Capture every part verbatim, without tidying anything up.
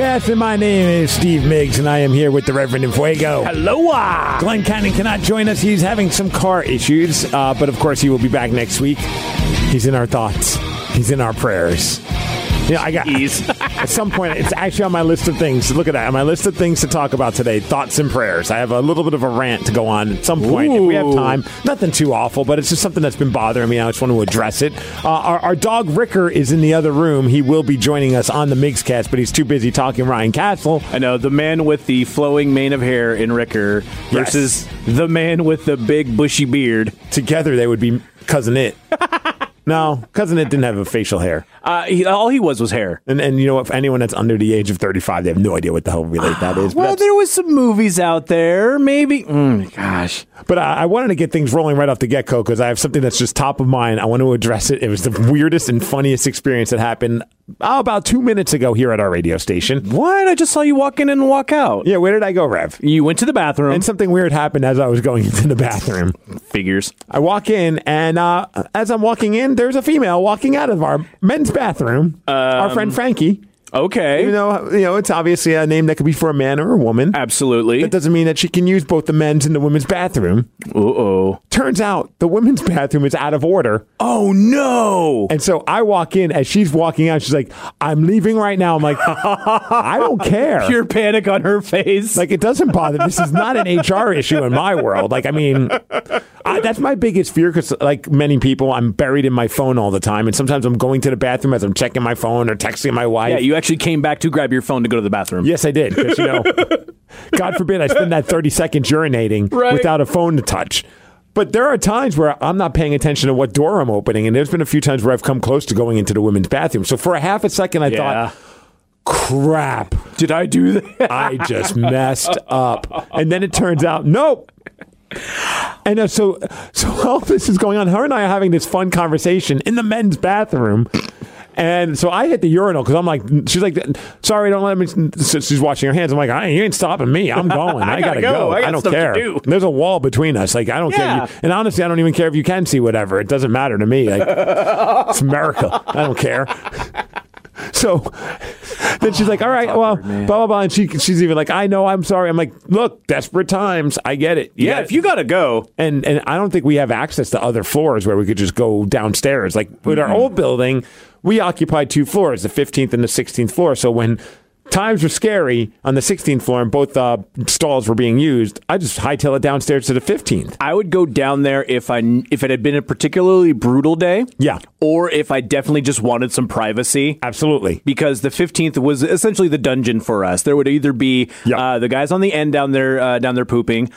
Yes, and my name is Steve Miggs, and I am here with the Reverend Fuego. Hello. Glenn Cannon cannot join us. He's having some car issues, uh, but of course he will be back next week. He's in our thoughts. He's in our prayers. Yeah, I got. At some point, it's actually on my list of things. Look at that. On my list of things to talk about today, thoughts and prayers. I have a little bit of a rant to go on at some point. Ooh. If we have time. Nothing too awful, but it's just something that's been bothering me. I just want to address it. Uh, our, our dog, Ricker, is in the other room. He will be joining us on the Migscast, but he's too busy talking Ryan Castle. I know, the man with the flowing mane of hair in Ricker versus yes. the man with the big bushy beard. Together, they would be Cousin It. No, Cousin It didn't have a facial hair. Uh, he, all he was was hair. And and you know what? For anyone that's under the age of thirty-five, they have no idea what the hell relate that is. Well, there was some movies out there. Maybe. Mm, gosh. But I, I wanted to get things rolling right off the get-go because I have something that's just top of mind. I want to address it. It was the weirdest and funniest experience that happened oh, about two minutes ago here at our radio station. What? I just saw you walk in and walk out. Yeah, where did I go, Rev? You went to the bathroom. And something weird happened as I was going into the bathroom. Figures. I walk in, and uh, as I'm walking in, there's a female walking out of our men's bathroom. Um, our friend Frankie. Okay. Even though, you know, it's obviously a name that could be for a man or a woman. Absolutely. That doesn't mean that she can use both the men's and the women's bathroom. Uh-oh. Turns out the women's bathroom is out of order. Oh, no. And so I walk in as she's walking out. She's like, I'm leaving right now. I'm like, I don't care. Pure panic on her face. Like, it doesn't bother. This is not an H R issue in my world. Like, I mean, I, that's my biggest fear because, like many people, I'm buried in my phone all the time. And sometimes I'm going to the bathroom as I'm checking my phone or texting my wife. Yeah, you actually came back to grab your phone to go to the bathroom. Yes, I did. Because, you know, God forbid I spend that thirty seconds urinating right. without a phone to touch. But there are times where I'm not paying attention to what door I'm opening. And there's been a few times where I've come close to going into the women's bathroom. So for a half a second, I yeah. thought, crap. Did I do that? I just messed up. And then it turns out, nope. And uh, so, so all this is going on. Her and I are having this fun conversation in the men's bathroom. And so I hit the urinal because I'm like, she's like, sorry, don't let me. So she's washing her hands. I'm like, I, you ain't stopping me. I'm going. I, I gotta, gotta go. go. I, I don't care. Do. There's a wall between us. Like, I don't yeah. care. And honestly, I don't even care if you can see whatever. It doesn't matter to me. Like, it's America. I don't care. So then she's like, all right, oh, well, awkward, blah, blah, blah. And she, she's even like, I know, I'm sorry. I'm like, look, desperate times. I get it. You yeah, if you got to go. And and I don't think we have access to other floors where we could just go downstairs. Like with mm-hmm. our old building, we occupied two floors, the fifteenth and the sixteenth floor. So when times were scary on the sixteenth floor and both uh, stalls were being used, I just hightail it downstairs to the fifteenth. I would go down there if I if it had been a particularly brutal day. Yeah. Or if I definitely just wanted some privacy. Absolutely. Because the fifteenth was essentially the dungeon for us. There would either be yeah. uh, the guys on the end down there uh, down there pooping,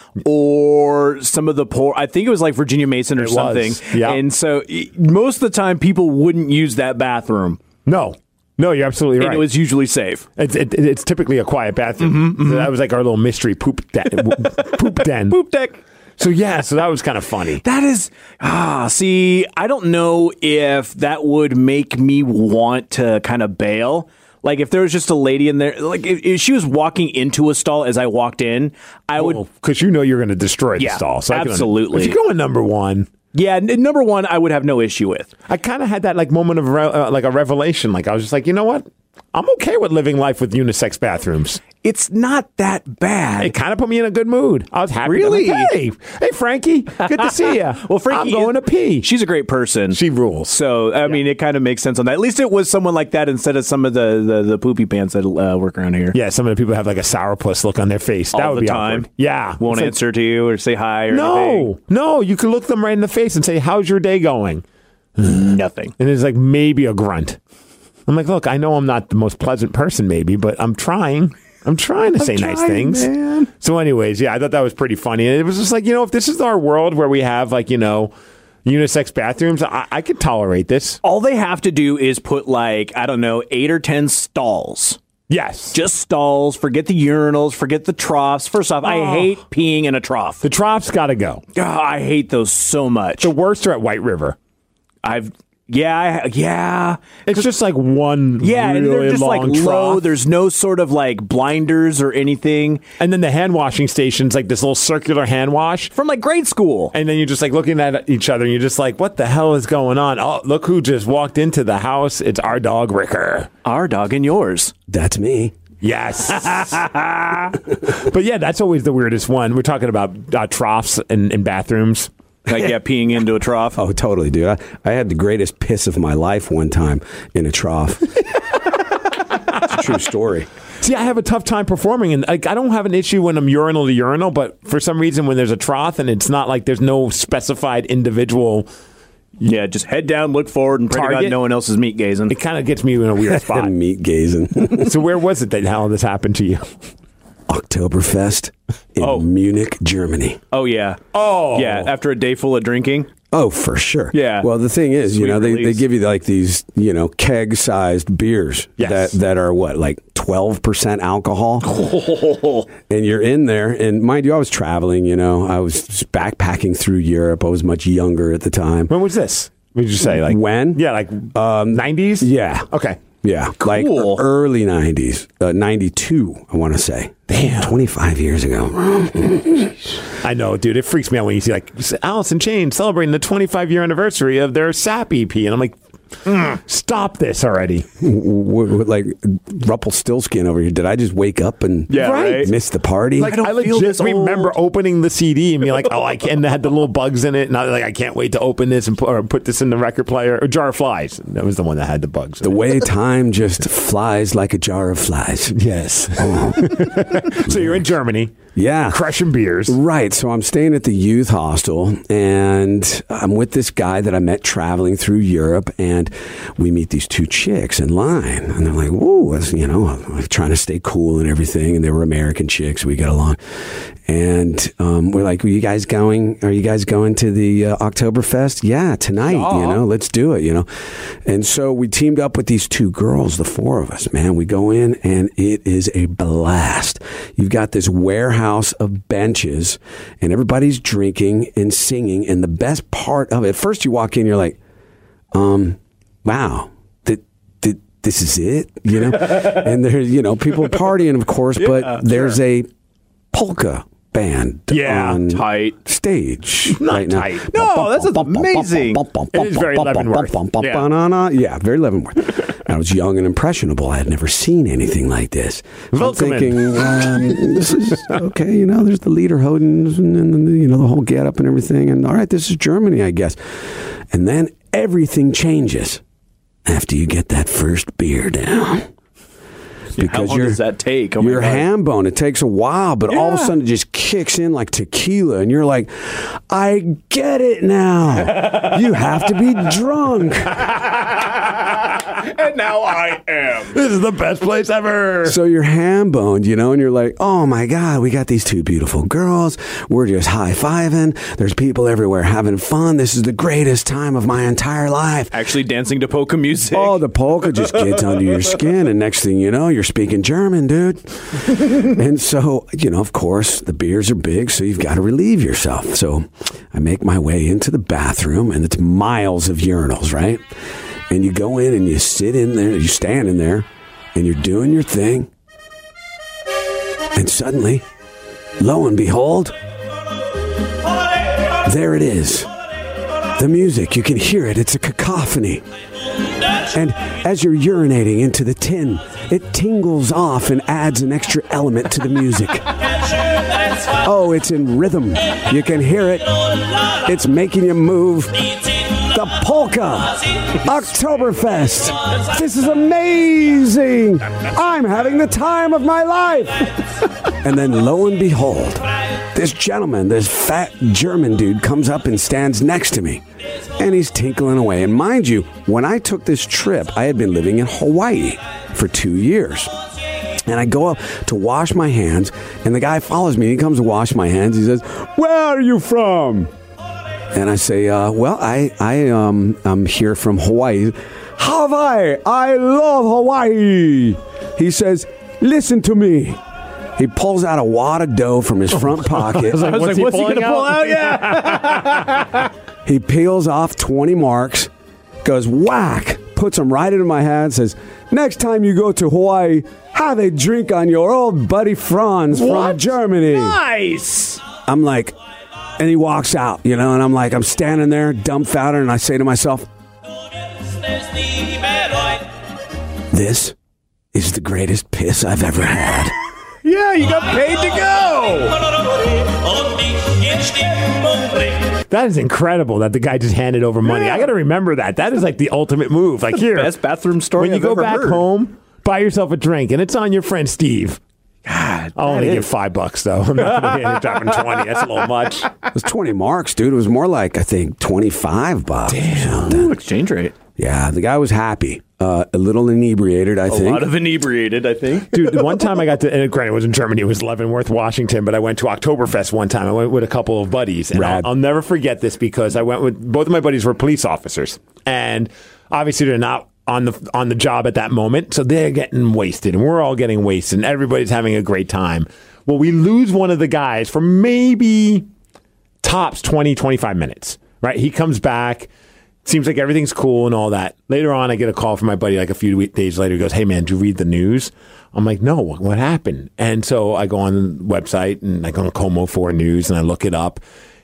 or some of the poor. I think it was like Virginia Mason or it something. Was. Yeah. And so most of the time, people wouldn't use that bathroom. No. No, you're absolutely right. And it was usually safe. It's, it, it's typically a quiet bathroom. Mm-hmm, mm-hmm. So that was like our little mystery poop den. poop den. Poop deck. So, yeah, so that was kind of funny. That is, ah, see, I don't know if that would make me want to kind of bail. Like, if there was just a lady in there, like, if, if she was walking into a stall as I walked in, I would. Because you know you're going to destroy the yeah, stall. So absolutely. I can, if you go in number one. Yeah, n- number one, I would have no issue with. I kind of had that like moment of re- uh, like a revelation. Like I was just like, you know what? I'm okay with living life with unisex bathrooms. It's not that bad. It kind of put me in a good mood. I was happy. Really? Like, hey, hey, Frankie, good to see you. Well, Frankie, I'm going to pee. She's a great person. She rules. So, I yeah. mean, it kind of makes sense on that. At least it was someone like that instead of some of the, the, the poopy pants that uh, work around here. Yeah, some of the people have like a sourpuss look on their face. All that would the be time. Awkward. Yeah. Won't it's answer like, to you or say hi or no, anything. No, you can look them right in the face and say, how's your day going? Nothing. And it's like maybe a grunt. I'm like, look, I know I'm not the most pleasant person maybe, but I'm trying. I'm trying to I'm say trying, nice things. Man. So anyways, yeah, I thought that was pretty funny. And it was just like, you know, if this is our world where we have like, you know, unisex bathrooms, I, I could tolerate this. All they have to do is put like, I don't know, eight or ten stalls. Yes. Just stalls. Forget the urinals. Forget the troughs. First off, oh. I hate peeing in a trough. The troughs got to go. Oh, I hate those so much. The worst are at White River. I've... Yeah, yeah. It's just like one yeah, really and they're just long like low. trough. There's no sort of like blinders or anything. And then the hand washing station's like this little circular hand wash. From like grade school. And then you're just like looking at each other and you're just like, what the hell is going on? Oh, look who just walked into the house. It's our dog, Ricker. Our dog and yours. That's me. Yes. But yeah, that's always the weirdest one. We're talking about uh, troughs and, and bathrooms. Like, yeah, peeing into a trough. Oh, totally, dude. I, I had the greatest piss of my life one time in a trough. It's a true story. See, I have a tough time performing, and like, I don't have an issue when I'm urinal to urinal, but for some reason, when there's a trough and it's not like there's no specified individual, Yeah, just head down, look forward, and pray to God Target? no one else is meat gazing. it kind of gets me in a weird spot. Meat gazing. So where was it that how this happened to you? Oktoberfest in Oh. Munich, Germany. Oh, yeah. Oh. Yeah, after a day full of drinking. Oh, for sure. Yeah. Well, the thing is, you Sweet know, they, they release. give you like these, you know, keg-sized beers Yes. that, that are what, like twelve percent alcohol? And you're in there. And mind you, I was traveling, you know, I was just backpacking through Europe. I was much younger at the time. When was this? What did you say? Like When? Yeah, like um, nineties? Yeah. Okay. Yeah. Like Cool. early nineties. Uh, ninety-two, I want to say. Damn. twenty-five years ago. I know, dude. It freaks me out when you see like Alice in Chains celebrating the twenty-five year anniversary of their Sap E P, and I'm like, "Mm, stop this already. W- w- like Rumpelstiltskin over here. Did I just wake up and Yeah, right. miss the party? Like, I, don't feel legit this remember old. opening the C D and being like, oh, I can't. And it had the little bugs in it, and I was like, I can't wait to open this and put, or put this in the record player or jar of flies. That was the one that had the bugs. The in it. way time just flies like a jar of flies. Yes. So you're in Germany, Yeah. crushing beers. Right. So I'm staying at the youth hostel and I'm with this guy that I met traveling through Europe, and we meet these two chicks in line, and they're like, whoa, it's, you know, I'm trying to stay cool and everything. And they were American chicks. We got along. And um, we're like, are you guys going, are you guys going to the uh, Oktoberfest? Yeah, tonight, you know, let's do it, you know. And so we teamed up with these two girls, the four of us, man. We go in and it is a blast. You've got this warehouse of benches and everybody's drinking and singing. And the best part of it, first you walk in, you're like, um, wow, th- th- this is it, you know? And there's, you know, people partying, of course, but there's a polka band Yeah, on tight. stage Not right now. tight. No, that's amazing. It is very Leavenworth. Yeah. Yeah, very Leavenworth. I was young and impressionable. I had never seen anything like this. So I'm Welcome in. thinking, um, this is okay. You know, there's the Lederhodens and, and you know the whole get up and everything. And all right, this is Germany, I guess. And then everything changes after you get that first beer down. How long does that take? Oh my your God. ham bone, it takes a while, but all of a Yeah. sudden it just kicks in like tequila, and you're like, I get it now. You have to be drunk. And now I am. This is the best place ever. So you're ham boned, you know, and you're like, oh my God, we got these two beautiful girls. We're just high fiving. There's people everywhere having fun. This is the greatest time of my entire life. Actually dancing to polka music. Oh, the polka just gets under your skin, and next thing you know, you're speaking German, dude. And so, you know, of course, the beers are big, so you've got to relieve yourself. So I make my way into the bathroom, and it's miles of urinals, right? And you go in and you sit in there, you stand in there, and you're doing your thing. And suddenly, lo and behold, there it is. The music, you can hear it. It's a cacophony. And as you're urinating into the tin, it tingles off and adds an extra element to the music. Oh, it's in rhythm. You can hear it. It's making you move. The polka Oktoberfest. This is amazing. I'm having the time of my life. And then lo and behold, this gentleman, this fat German dude, comes up and stands next to me. And he's tinkling away. And mind you, when I took this trip, I had been living in Hawaii for two years. And I go up to wash my hands, and the guy follows me. He comes to wash my hands. He says, "Where are you from?" And I say, uh, well, I, I, um, I'm here from Hawaii. Hawaii! I love Hawaii! He says, listen to me. He pulls out a wad of dough from his front pocket. I was like, What's he what's he going pulling to pull out? out? Yeah. He peels off twenty marks, goes whack, puts them right into my hand, says, next time you go to Hawaii, have a drink on your old buddy Franz What? from Germany. Nice. I'm like, and he walks out, you know, and I'm like, I'm standing there dumbfounded, and I say to myself, this is the greatest piss I've ever had. Yeah, you got paid to go. That is incredible that the guy just handed over money. Yeah. I got to remember that. That is like the ultimate move. Like here, Best bathroom story when you I've go ever back heard. home, buy yourself a drink, and it's on your friend Steve. God, I'll only that give is- five bucks though. I'm not going to be dropping twenty. That's a little much. It was twenty marks, dude. It was more like, I think, twenty-five bucks. Damn. Ooh, exchange rate. Yeah, the guy was happy. Uh, a little inebriated, I A think. lot of inebriated, I think. Dude, the one time I got to, and granted it was in Germany, it was Leavenworth, Washington, but I went to Oktoberfest one time. I went with a couple of buddies. And Rad. I'll, I'll never forget this because I went with, both of my buddies were police officers. And obviously they're not on the on the job at that moment. So they're getting wasted and we're all getting wasted and everybody's having a great time. Well, we lose one of the guys for maybe tops twenty, twenty-five minutes, right? He comes back. Seems like everything's cool and all that. Later on, I get a call from my buddy like a few week- days later. He goes, hey, man, did you read the news? I'm like, no, what, what happened? And so I go on the website and I go on Como four News and I look it up.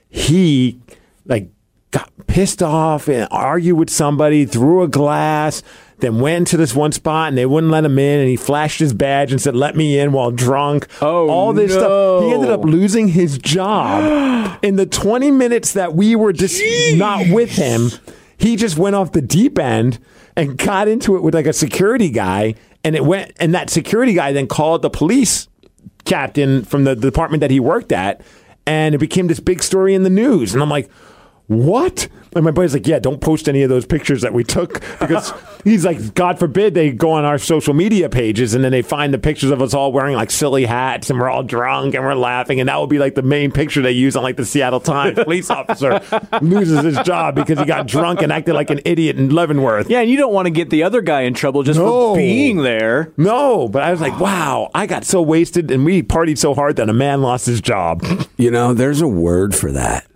He like got pissed off and argued with somebody, threw a glass, then went to this one spot and they wouldn't let him in. And he flashed his badge and said, let me in while drunk. Oh, all this no. stuff. He ended up losing his job in the twenty minutes that we were just not with him. He just went off the deep end and got into it with like a security guy, and it went. And that security guy then called the police captain from the department that he worked at, and it became this big story in the news. And I'm like, what? And my buddy's like, yeah, don't post any of those pictures that we took because he's like, God forbid they go on our social media pages and then they find the pictures of us all wearing like silly hats and we're all drunk and we're laughing. And that will be like the main picture they use on like the Seattle Times. Police officer loses his job because he got drunk and acted like an idiot in Leavenworth. Yeah, and you don't want to get the other guy in trouble just No. for being there. No, but I was like, wow, I got so wasted and we partied so hard that a man lost his job. You know, there's a word for that.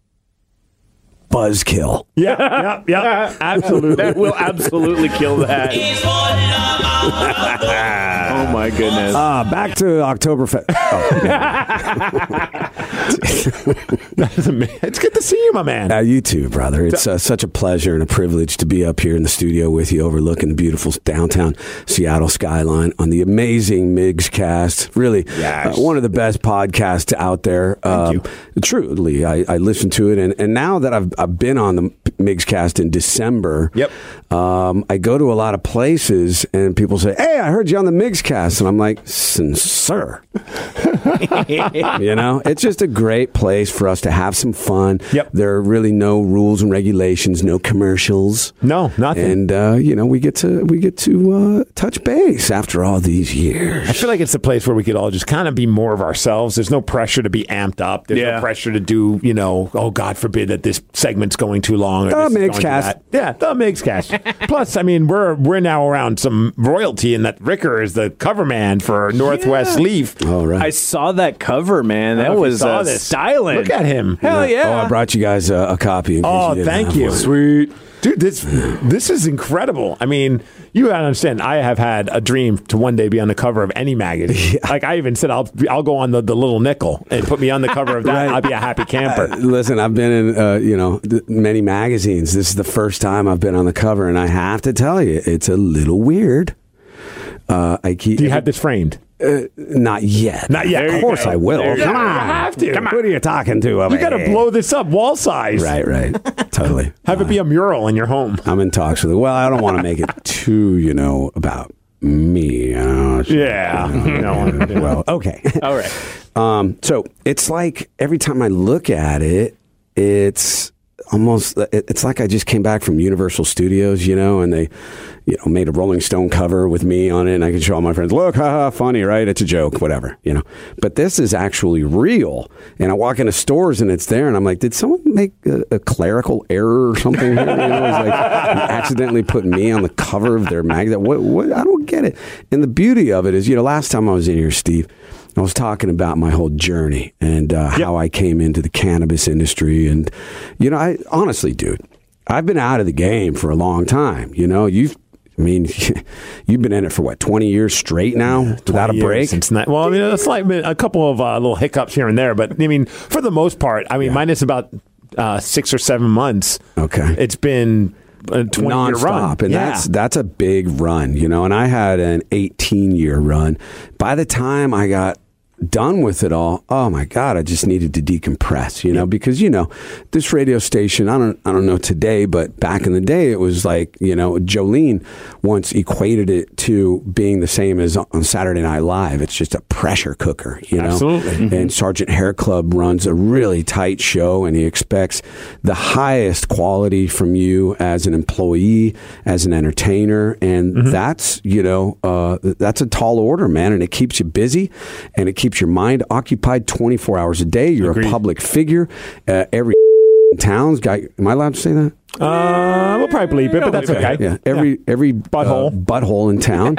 Buzzkill. Yeah, yeah, yeah, absolutely. That will absolutely kill that. Oh my goodness. Uh, back to Oktoberfest. Oh, That's amazing. It's good to see you, my man. uh, you too, brother. It's uh, such a pleasure and a privilege to be up here in the studio with you, overlooking the beautiful downtown Seattle skyline on the amazing Migs Cast. Really, Yes. uh, one of the best podcasts out there. Um, you. Truly, I, I listen to it, and, and now that I've I've been on the Migs Cast in December. Yep. Um, I go to a lot of places, and people say, "Hey, I heard you on the Migs Cast," and I'm like, "Sir." You know, it's just a great place for us to have some fun. Yep. There are really no rules and regulations, no commercials. No, nothing. And uh, you know, we get to we get to uh, touch base after all these years. I feel like it's a place where we could all just kind of be more of ourselves. There's no pressure to be amped up. There's Yeah. no pressure to do, you know, oh, God forbid that this segment's going too long. Or The this is Migs going to Cast. that. Yeah, the Migs Cast. Plus, I mean, we're we're now around some royalty in that Ricker is the cover man for Northwest Leaf. All right. I saw that cover, man. I That don't know if you was saw uh, this. styling. Look at him. Hell yeah. Oh, I brought you guys a, a copy. In case Oh, you didn't thank have you. one. Sweet. Dude, this this is incredible. I mean, you gotta understand, I have had a dream to one day be on the cover of any magazine. Like I even said, I'll I'll go on the, the Little Nickel and put me on the cover of that. Right. I'll be a happy camper. Uh, listen, I've been in uh, you know th- many magazines. This is the first time I've been on the cover, and I have to tell you, it's a little weird. Uh, I keep Do you have this framed? uh, not yet. Not yet. Of There you course, go. I will. There you Come go. on, You have to. Come on. What are you talking to? Over You got to here? blow this up wall size. Right, right. Totally. Have it be a mural in your home. I'm in talks with it. Well, I don't want to make it too, you know, about me. You know, Yeah. No, yeah. Well, okay. All right. Um, so it's like every time I look at it, it's almost it- it's like I just came back from Universal Studios, you know, and they, you know, made a Rolling Stone cover with me on it, and I can show all my friends, look, haha, funny, right? It's a joke, whatever, you know. But this is actually real, and I walk into stores and it's there, and I'm like, did someone make a, a clerical error or something here? You know, it's like accidentally put me on the cover of their magazine. What? What? I don't get it. And the beauty of it is, you know, last time I was in here, Steve, I was talking about my whole journey and uh, Yep. how I came into the cannabis industry. And, you know, I honestly, dude, I've been out of the game for a long time. You know, you've, I mean, you've been in it for what, twenty years straight now without a Years break? Since ni- well, I mean, it's like a couple of uh, little hiccups here and there, but I mean, for the most part, I mean, minus about uh, six or seven months. Okay. It's been a twenty-year run. And yeah. that's that's a big run, you know. And I had an eighteen-year run. By the time I got done with it all, oh my God, I just needed to decompress, you know, because, you know, this radio station, I don't I don't know today, but back in the day, it was like, you know, Jolene once equated it to being the same as on Saturday Night Live. It's just a pressure cooker, you know. Absolutely. Mm-hmm. And Sergeant Hair Club runs a really tight show, and he expects the highest quality from you as an employee, as an entertainer, and mm-hmm. that's, you know, uh, that's a tall order, man, and it keeps you busy, and it keeps your mind occupied twenty-four hours a day. You're Agreed. a public figure. Uh, every town's got. Am I allowed to say that? Uh, we'll probably bleep it, but that's okay. Yeah, every yeah. every butthole uh, butthole in town.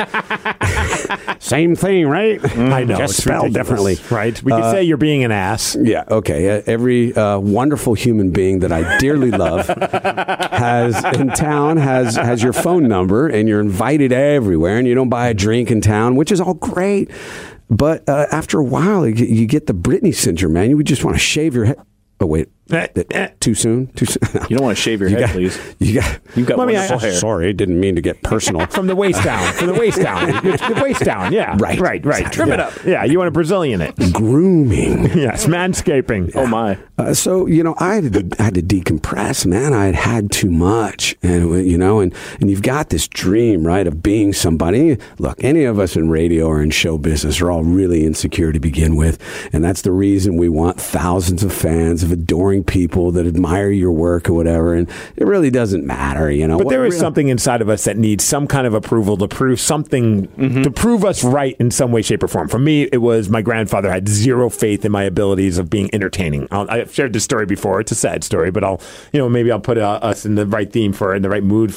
Same thing, right? Mm, I know, just it's spelled ridiculous. differently, right? We could uh, say you're being an ass. Yeah, okay. Uh, every uh, wonderful human being that I dearly love has in town has has your phone number, and you're invited everywhere, and you don't buy a drink in town, which is all great. But uh, after a while, you, you get the Britney syndrome, man. You would just want to shave your head. Oh, wait. Too soon? Too soon? No. You don't want to shave your you head, got, please. You got, You've got well, wonderful I mean, I, hair. Sorry, didn't mean to get personal. From the waist down. From the waist down. The waist down, yeah. Right. Right, right. Exactly. Trim Yeah. it up. Yeah, you want a Brazilian it. Grooming. Yes, manscaping. Oh, my. Uh, so, you know, I had, to, I had to decompress, man. I had had too much. And, you know, and, and you've got this dream, right, of being somebody. Look, any of us in radio or in show business are all really insecure to begin with. And that's the reason we want thousands of fans, of adoring people that admire your work or whatever. And it really doesn't matter, you know. But What there is real- something inside of us that needs some kind of approval to prove something, Mm-hmm. to prove us right in some way, shape, or form. For me, it was my grandfather had zero faith in my abilities of being entertaining. I'll, I've shared this story before. It's a sad story, but I'll, you know, maybe I'll put uh, us in the right theme for it, in the right mood for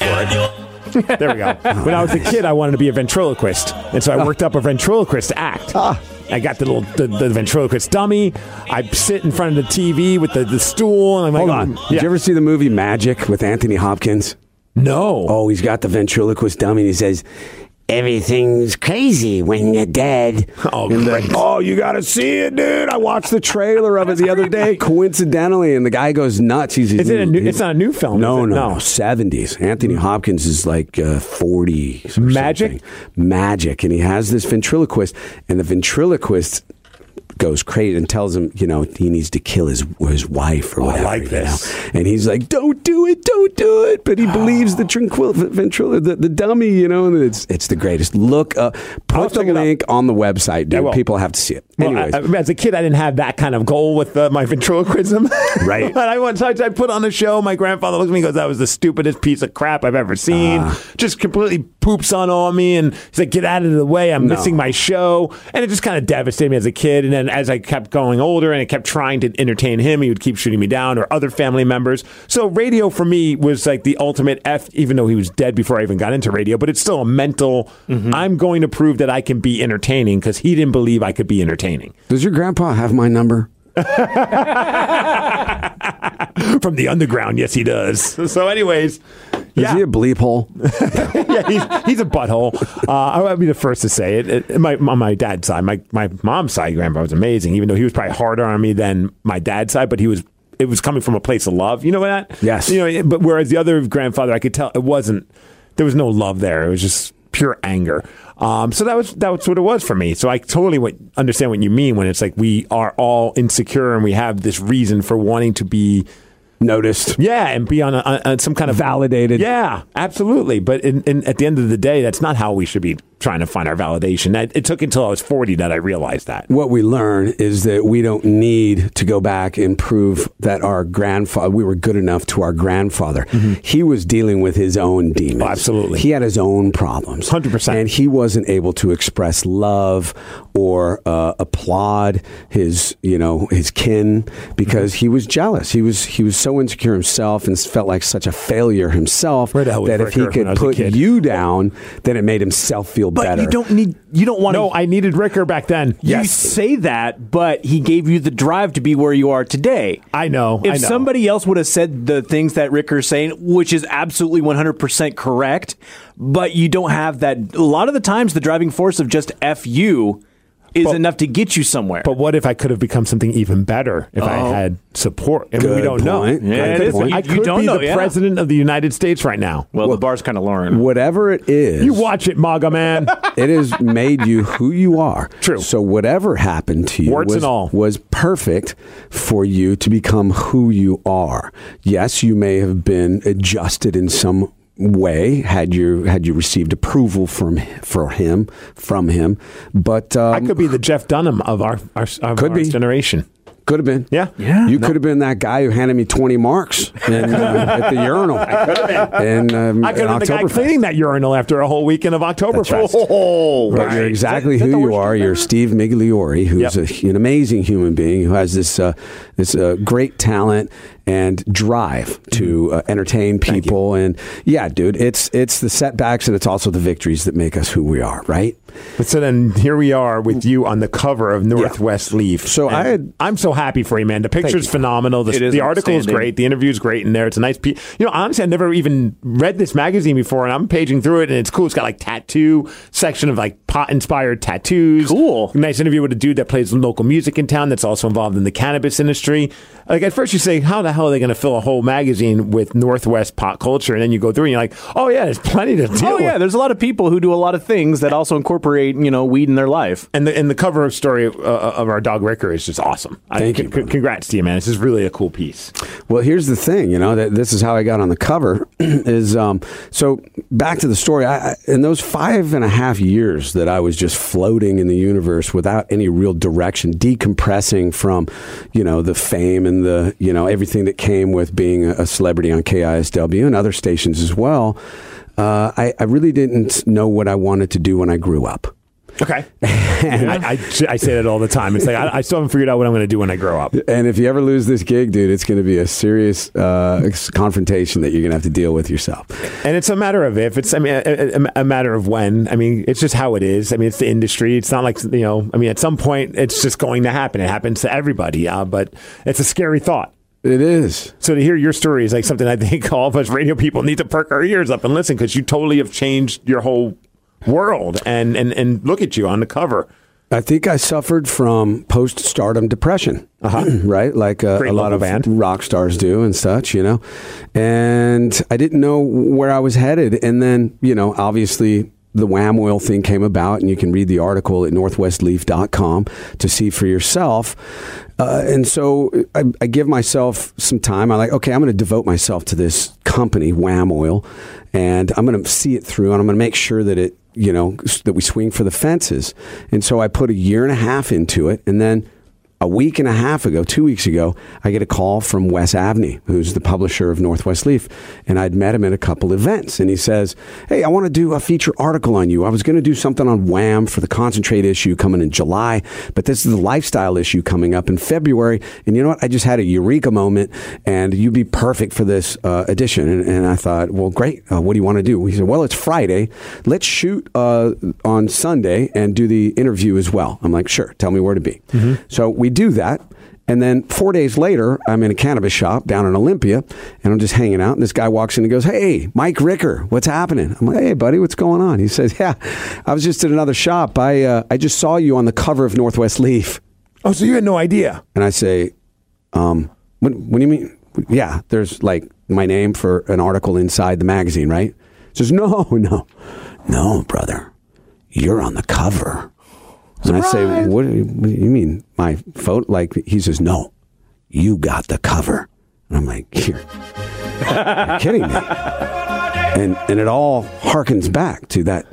it. There we go. When I was a kid, I wanted to be a ventriloquist, and so I worked up a ventriloquist act. I got the little the, the ventriloquist dummy. I sit in front of the T V with the, the stool, and I'm Hold like, on. yeah. Did you ever see the movie Magic with Anthony Hopkins? No. Oh, he's got the ventriloquist dummy, and he says, everything's crazy when you're dead. Oh, and great. the, oh, you got to see it, dude. I watched the trailer of it the other day, coincidentally, and the guy goes nuts. He's, Is it a new, it's not a new film. No, is it? no, no, seventies. Anthony Hopkins is like uh, forty. Or Magic? something. Magic. And he has this ventriloquist, and the ventriloquist goes crazy and tells him, you know, he needs to kill his his wife or Oh, I whatever. like you this. know? And he's like, don't do it, don't do it. But he believes the tranquil ventrilo, the, the dummy, you know, and it's it's the greatest. Look up, I'll put the check it link on the website, dude. I will. People have to see it. Well, Anyways, I, I, as a kid, I didn't have that kind of goal with uh, my ventriloquism. Right. But I once I, I put on a show. My grandfather looks at me and goes, "That was the stupidest piece of crap I've ever seen." Uh, just completely poops on on me, and he's like, "Get out of the way! I'm No. missing my show." And it just kind of devastated me as a kid. And then as I kept going older, and I kept trying to entertain him, he would keep shooting me down, or other family members. So radio for me was like the ultimate F, even though he was dead before I even got into radio. But it's still a mental. Mm-hmm. I'm going to prove that I can be entertaining because he didn't believe I could be entertaining. does your grandpa have my number? From the underground, yes, he does. So, anyways, Is yeah, he a bleep hole? yeah, he's, he's a butthole. Uh, I'll be the first to say it. it my, on my dad's side, my my mom's side, grandpa was amazing. Even though he was probably harder on me than my dad's side, but he was. It was coming from a place of love. You know that? Yes. You know, but whereas the other grandfather, I could tell it wasn't. There was no love there. It was just pure anger. Um, so that was that was what it was for me. So I totally what, understand what you mean when it's like we are all insecure and we have this reason for wanting to be Noticed. yeah and be on, a, on some kind of Validated. Yeah, absolutely. But in, in, at the end of the day, that's not how we should be trying to find our validation. It, it took until I was forty that I realized that. What we learn is that we don't need to go back and prove that our grandfather, we were good enough to our grandfather. Mm-hmm. He was dealing with his own demons. Oh, absolutely. He had his own problems. one hundred percent. And he wasn't able to express love or uh, applaud his, you know, his kin because mm-hmm. he was jealous. He was he was so insecure himself and felt like such a failure himself Where the hell was that if he Ricker when I could was a put kid? you down, then it made himself feel But better. you don't need. You don't want to. No, I needed Ricker back then. You Yes. say that, but he gave you the drive to be where you are today. I know. If I know. somebody else would have said the things that Ricker's saying, which is absolutely one hundred percent correct, but you don't have that. A lot of the times, the driving force of just F you is But- enough to get you somewhere. But what if I could have become something even better if I Oh. had support? I mean, we Good don't point. know. Yeah, I it could, is. You- I you could don't be know, the yeah. president of the United States right now. well, the bar's kind of lowering. Whatever it is, You watch it, MAGA man. it has made you who you are. True. So whatever happened to you Warts was, and all. was perfect for you to become who you are. Yes, you may have been adjusted in some way had you had you received approval from for him from him, but um, I could be the Jeff Dunham of our our, of Could our be. generation. could have been. Yeah. Yeah. You No. could have been that guy who handed me twenty marks in, uh, at the urinal. I could have been. In, um, I could in have been the guy Oktoberfest. cleaning that urinal after a whole weekend of Oktoberfest. That's right. Oh, But you're exactly Is that- is that who the you worst are. thing You're ever? Steve Migliore, who's Yep. a, an amazing human being who has this uh, this uh, great talent and drive to uh, entertain people. And yeah, dude, it's it's the setbacks and it's also the victories that make us who we are, right? But so then here we are with you on the cover of Northwest Leaf. So And I had- I'm so happy for you, man. The picture's you. phenomenal. The, It is the article is outstanding. great. The interview's great in there. It's a nice piece. You know, honestly, I've never even read this magazine before, and I'm paging through it, and it's cool. It's got like tattoo section of like pot inspired tattoos. Cool. Nice interview with a dude that plays local music in town that's also involved in the cannabis industry. Like at first you say, how the hell are they going to fill a whole magazine with Northwest pot culture? And then you go through and you're like, oh yeah, there's plenty to deal Oh with. yeah, there's a lot of people who do a lot of things that also incorporate, you know, weed in their life. And the and the cover story uh, of our dog Ricker is just awesome. Thank I, you, c- brother. Congrats to you, man. This is really a cool piece. Well, here's the thing, you know, that this is how I got on the cover is, um, so back to the story. I, I, in those five and a half years that I was just floating in the universe without any real direction, decompressing from, you know, the fame and the, you know, everything that came with being a, a celebrity on K I S W and other stations as well. Uh, I, I really didn't know what I wanted to do when I grew up. Okay. I, I, I say that all the time. It's like, I, I still haven't figured out what I'm going to do when I grow up. And if you ever lose this gig, dude, it's going to be a serious uh, ex- confrontation that you're going to have to deal with yourself. And it's a matter of if. It's, I mean, a, a, a matter of when. I mean, it's just how it is. I mean, it's the industry. It's not like, you know, I mean, at some point, it's just going to happen. It happens to everybody. Uh, but it's a scary thought. It is. So to hear your story is like something I think all of us radio people need to perk our ears up and listen, because you totally have changed your whole world. And, and, and look at you on the cover. I think I suffered from post-stardom depression, uh-huh. right? Like uh, Great a lot local of band. rock stars do and such, you know. And I didn't know where I was headed. And then, you know, obviously the Wham Oil thing came about, and you can read the article at northwest leaf dot com to see for yourself. Uh, and so I, I give myself some time. I'm like, okay, I'm going to devote myself to this company, Wham Oil, and I'm going to see it through, and I'm going to make sure that it, you know, that we swing for the fences. And so I put a year and a half into it, and then a week and a half ago, two weeks ago, I get a call from Wes Avney, who's the publisher of Northwest Leaf, and I'd met him at a couple events, and he says, hey, I want to do a feature article on you. I was going to do something on Wham for the Concentrate issue coming in July, but this is the lifestyle issue coming up in February, and you know what? I just had a eureka moment, and you'd be perfect for this uh, edition. And, and I thought, well, great. Uh, what do you want to do? He said, well, it's Friday. Let's shoot uh, on Sunday and do the interview as well. I'm like, sure. Tell me where to be. Mm-hmm. So we do that. And then four days later, I'm in a cannabis shop down in Olympia, and I'm just hanging out. And this guy walks in and goes, hey, Mike Ricker, what's happening? I'm like, hey, buddy, what's going on? He says, yeah, I was just at another shop. I uh, I just saw you on the cover of Northwest Leaf. Oh, so you had no idea? And I say, um, what, what do you mean? Yeah, there's like my name for an article inside the magazine, right? He says, no, no, no, brother, you're on the cover. And I say, what do, you, what do you mean? My photo? Like, he says, no, you got the cover. And I'm like, you're, you're kidding me. And, and it all harkens back to that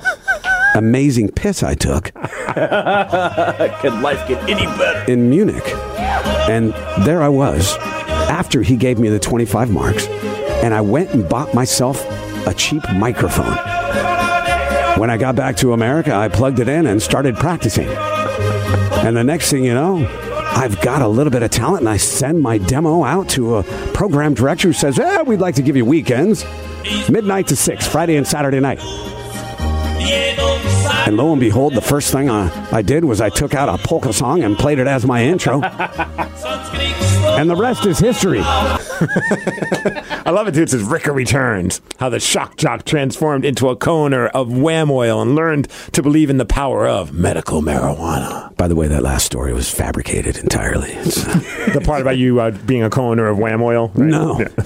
amazing piss I took. Could life get any better? In Munich. And there I was, after he gave me the twenty-five marks, and I went and bought myself a cheap microphone. When I got back to America, I plugged it in and started practicing. And the next thing you know, I've got a little bit of talent, and I send my demo out to a program director who says, eh, we'd like to give you weekends, midnight to six, Friday and Saturday night. And lo and behold, the first thing I, I did was I took out a polka song and played it as my intro. And the rest is history. I love it, too. It says, Ricker returns. How the shock jock transformed into a co-owner of Wham Oil and learned to believe in the power of medical marijuana. By the way, that last story was fabricated entirely. It's, uh, The part about you uh, being a co-owner of Wham Oil? Right? no. no,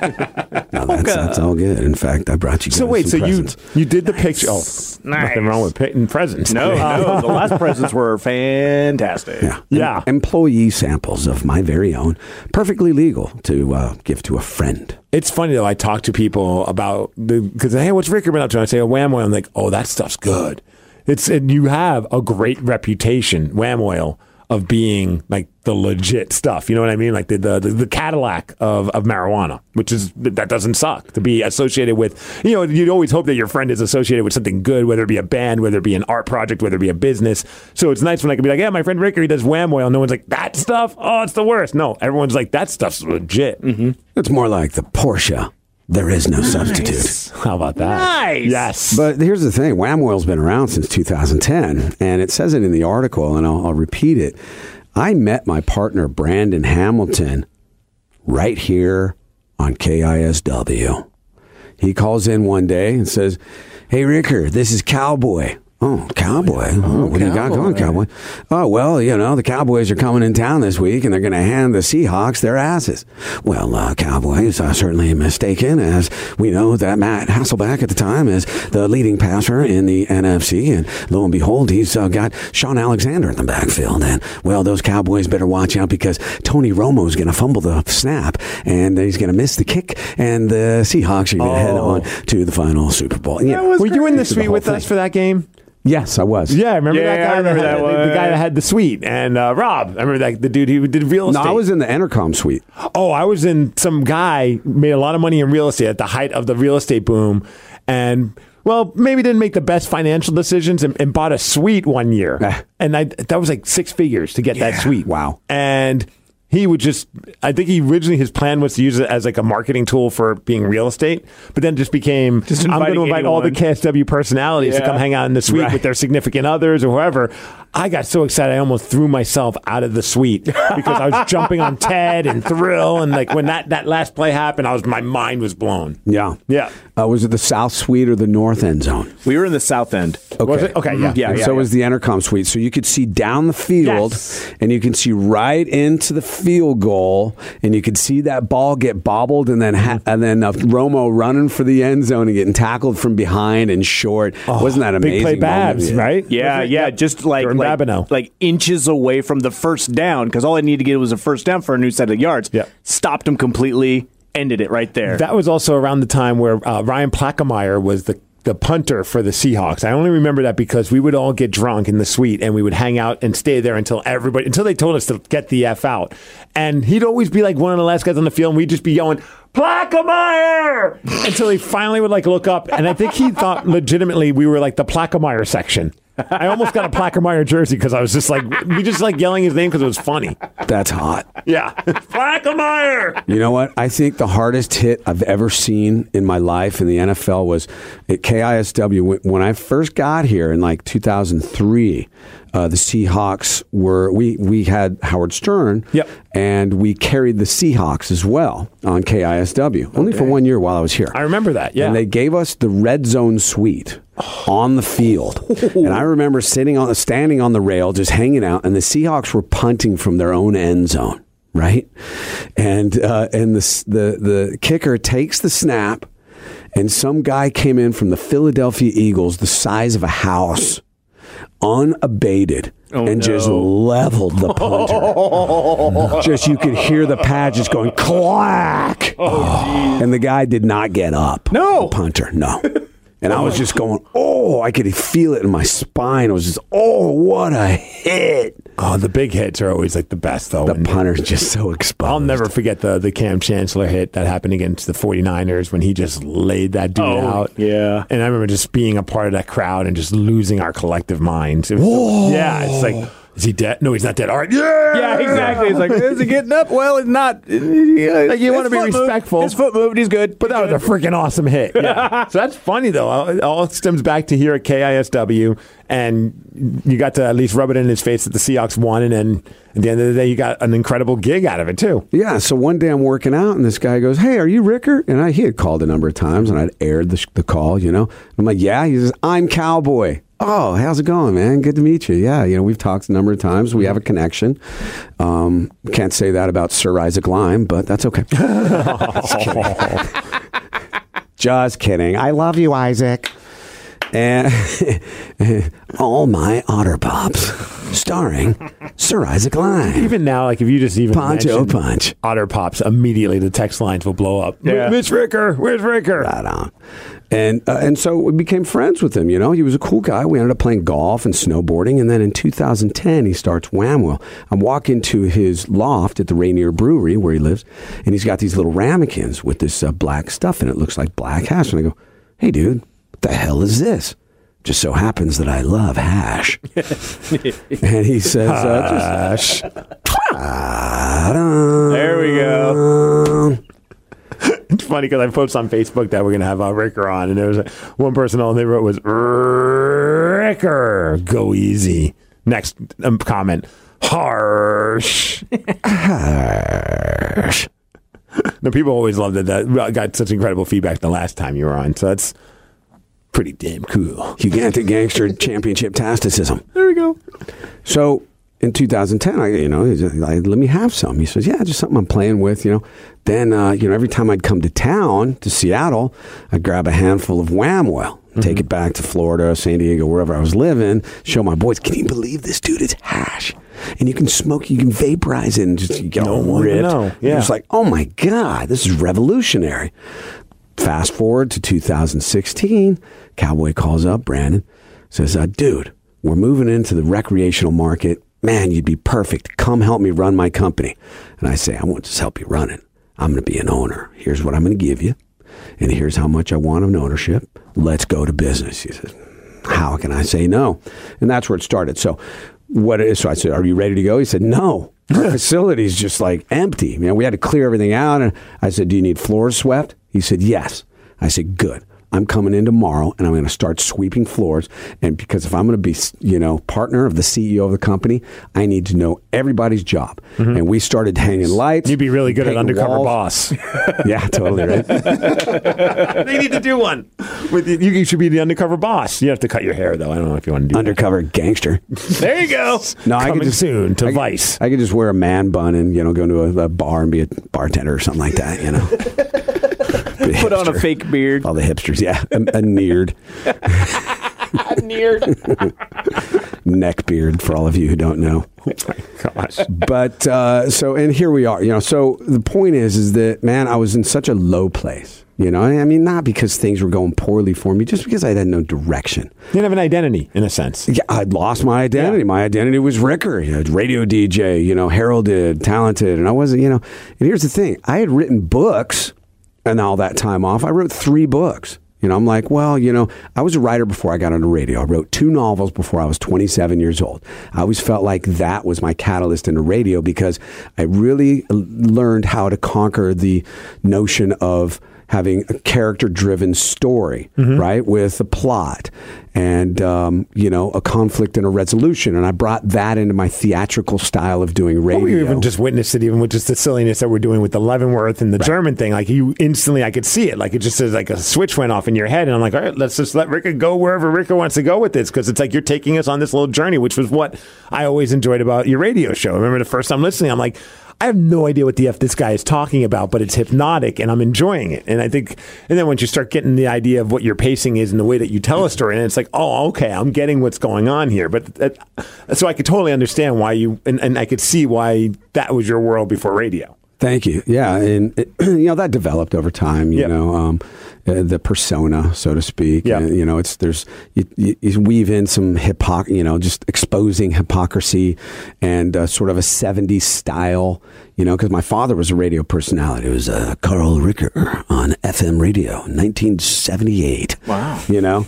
that's, that's all good. In fact, I brought you guys So wait, so some you presents. you did the picture. Oh, nothing wrong with pitting presents. No, no, the last presents were fantastic. Yeah. Yeah. Em- employee samples of my very own, perfectly legal to uh, give to a friend. It's funny though. I talk to people about the because hey, what's Ricker been up to? And I say a Wham Oil. I'm like, oh, that stuff's good. It's and you have a great reputation, Wham Oil, of being like the legit stuff. You know what I mean? Like the the, the Cadillac of, of marijuana, which is that doesn't suck to be associated with. You know, you'd always hope that your friend is associated with something good, whether it be a band, whether it be an art project, whether it be a business. So it's nice when I can be like, yeah, my friend Ricker, he does Wham Oil. No one's like, that stuff? Oh, it's the worst. No, everyone's like, that stuff's legit. Mm-hmm. It's more like the Porsche. There is no substitute. How about that? Nice. Yes. But here's the thing. Wham Oil's been around since two thousand ten, and it says it in the article, and I'll, I'll repeat it. I met my partner, Brandon Hamilton, right here on K I S W. He calls in one day and says, hey, Ricker, this is Cowboy. Oh, Cowboy. Oh, what do you got going, Cowboy? Oh, well, you know, the Cowboys are coming in town this week, and they're going to hand the Seahawks their asses. Well, uh, Cowboys are certainly mistaken, as we know that Matt Hasselbeck at the time is the leading passer in the N F C, and lo and behold, he's uh, got Sean Alexander in the backfield. And, well, those Cowboys better watch out because Tony Romo's going to fumble the snap, and he's going to miss the kick, and the Seahawks are going to Oh. head on to the final Super Bowl. Yeah. Were you in the It's the suite whole with us thing. for that game? Yes, I was. Yeah, I remember Yeah, that guy. I remember that, had, that the, the one. guy that had the suite, and uh, Rob. I remember that the dude who did real No, estate. I was in the Entercom suite. Oh, I was in. Some guy made a lot of money in real estate at the height of the real estate boom, and well, maybe didn't make the best financial decisions and, and bought a suite one year, Eh. and I that was like six figures to get that suite. Wow. And he would just, I think he originally, his plan was to use it as like a marketing tool for being real estate, but then it just became, Just I'm going to inviting invite all the anyone. K S W personalities to Yeah. come hang out in the suite Right. with their significant others or whoever. I got so excited, I almost threw myself out of the suite because I was jumping on Ted and Thrill. And like when that, that last play happened, I was, my mind was blown. Yeah. Yeah. Uh, was it the South Suite or the North End Zone? We were in the south end. Was it? Okay, yeah. Yeah, And yeah, so yeah. was the Entercom Suite. So you could see down the field, Yes. and you can see right into the field goal, and you could see that ball get bobbled, and then ha- and then uh, Romo running for the end zone and getting tackled from behind and short. Wasn't that amazing? Big play Babs, moment? right? Yeah, Was it? yeah, just like Jordan like, Babineau. like inches away from the first down because all I needed to get was a first down for a new set of yards. Yeah. Stopped him completely, ended it right there. That was also around the time where uh, Ryan Plackmeyer was the the punter for the Seahawks. I only remember that because we would all get drunk in the suite and we would hang out and stay there until everybody until they told us to get the F out. And he'd always be like one of the last guys on the field, and we'd just be yelling, Plackmeyer! Until he finally would like look up. And I think he thought legitimately we were like the Plackmeyer section. I almost got a Plackmeyer jersey because I was just like, we just like yelling his name because it was funny. That's hot. Yeah. Plackmeyer! You know what? I think the hardest hit I've ever seen in my life in the N F L was at K I S W. When- When I first got here in like two thousand three, uh, the Seahawks were, we, we had Howard Stern. Yep. And we carried the Seahawks as well on K I S W, only for one year while I was here. I remember that, yeah. And they gave us the red zone suite on the field. And I remember sitting on, standing on the rail, just hanging out, and the Seahawks were punting from their own end zone, right? And uh, and the, the the kicker takes the snap, and some guy came in from the Philadelphia Eagles, the size of a house, unabated. Oh, and no. just leveled the punter. Just you could hear the pad just going clack. And the guy did not get up. No. The punter, no. And I was just going, oh, I could feel it in my spine. I was just, oh, what a hit. Oh, the big hits are always like the best, though. The And punter's just so exposed. I'll never forget the the Cam Chancellor hit that happened against the 49ers when he just laid that dude Oh, out. yeah. And I remember just being a part of that crowd and just losing our collective minds. It was so- yeah, it's like Is he dead? No, he's not dead. All right. Yeah. Yeah, exactly. It's like, is he getting up? Well, it's not. Yeah, Like, you want to be his foot respectful. Moved. His foot moved. He's good. But that was a freaking awesome hit. Yeah. So that's funny, though. It all stems back to here at K I S W, and you got to at least rub it in his face that the Seahawks won, and then at the end of the day, you got an incredible gig out of it, too. Yeah, so one day I'm working out, and this guy goes, "Hey, are you Ricker?" And I, he had called a number of times, and I'd aired the, the call, you know. I'm like, "Yeah." He says, "I'm Cowboy." "Oh, how's it going, man? Good to meet you." "Yeah, you know, we've talked a number of times. We have a connection." Um, can't say that about Sir Isaac Lime, but that's okay. Just kidding. Just kidding. I love you, Isaac. And All My Otter Pops, starring Sir Isaac Lime. Even now, like if you just even Poncho mention Punch. Otter Pops, immediately the text lines will blow up. Yeah. Miss Ricker, where's Ricker? Right on. And uh, and so we became friends with him. You know, he was a cool guy. We ended up playing golf and snowboarding. And then in two thousand ten, he starts Whamwell. I'm walking to his loft at the Rainier Brewery where he lives, and he's got these little ramekins with this uh, black stuff, and it looks like black hash. And I go, "Hey, dude, what the hell is this?" "Just so happens that I love hash." And he says, uh, just, There we go. It's funny because I posted on Facebook that we're going to have uh, Ricker on, and there was a, one person all they wrote was, "Ricker, go easy." Next um, comment, harsh. Harsh. No, people always loved it. That got such incredible feedback the last time you were on, so that's pretty damn cool. Gigantic Gangster Championship Tasticism. There we go. So in two thousand ten, I, you know, he's like, "Let me have some." He says, "Yeah, just something I'm playing with, you know." Then, uh, you know, every time I'd come to town, to Seattle, I'd grab a handful of Whamwell, mm-hmm. take it back to Florida, San Diego, wherever I was living, show my boys, "Can you believe this, dude? It's hash. And you can smoke, you can vaporize it, and just you get No all one would ripped." know. Yeah. It's like, oh my God, this is revolutionary. Fast forward to two thousand sixteen, Cowboy calls up Brandon, says, uh, "Dude, we're moving into the recreational market. Man, you'd be perfect. Come help me run my company." And I say, "I won't just help you run it. I'm going to be an owner. Here's what I'm going to give you. And here's how much I want of ownership. Let's go to business." He says, "How can I say no?" And that's where it started. So what is, so I said, "Are you ready to go?" He said, "No. Our facility's just like empty. Man, we had to clear everything out." And I said, "Do you need floors swept?" He said, "Yes." I said, "Good. I'm coming in tomorrow, and I'm going to start sweeping floors. And because if I'm going to be, you know, partner of the C E O of the company, I need to know everybody's job." Mm-hmm. And we started hanging lights. You'd be really good at Undercover walls. Boss. Yeah, totally right. They need to do one. With the, you should be the Undercover Boss. You have to cut your hair, though. I don't know if you want to do Undercover that. Gangster. There you go. No, Coming I could just soon to I, Vice. I could just wear a man bun and, you know, go into a, a bar and be a bartender or something like that, you know. Put on a fake beard. All the hipsters, yeah. A, a neared. Neared. Neck beard, for all of you who don't know. Oh my gosh. But, uh, so, and here we are, you know. So the point is, is that, man, I was in such a low place. You know, I mean, not because things were going poorly for me, just because I had no direction. You didn't have an identity, in a sense. Yeah, I'd lost my identity. Yeah. My identity was Ricker, you know, radio D J, you know, heralded, talented. And I wasn't, you know, and here's the thing. I had written books and all that time off. I wrote three books. You know, I'm like, well, you know, I was a writer before I got into radio. I wrote two novels before I was twenty-seven years old. I always felt like that was my catalyst into radio because I really learned how to conquer the notion of having a character-driven story, mm-hmm. right, with a plot and, um, you know, a conflict and a resolution. And I brought that into my theatrical style of doing radio. Well, we even just witnessed it, even with just the silliness that we're doing with the Leavenworth and the right. German thing. Like, you instantly, I could see it. Like, it just says, like, a switch went off in your head. And I'm like, all right, let's just let Ricker go wherever Ricker wants to go with this. Because it's like you're taking us on this little journey, which was what I always enjoyed about your radio show. I remember the first time listening, I'm like, I have no idea what the F this guy is talking about, but it's hypnotic and I'm enjoying it. And I think, and then once you start getting the idea of what your pacing is and the way that you tell a story, and it's like, oh, okay, I'm getting what's going on here. But that, so I could totally understand why you, and, and I could see why that was your world before radio. Thank you. Yeah. And, it, you know, that developed over time, you yep. know, um, uh, the persona, so to speak. Yep. And, you know, it's, there's, you, you, you weave in some hypocrisy, you know, just exposing hypocrisy and uh, sort of a seventies style, you know, because my father was a radio personality. It was uh, Carl Ricker on F M radio, nineteen seventy-eight. Wow. You know?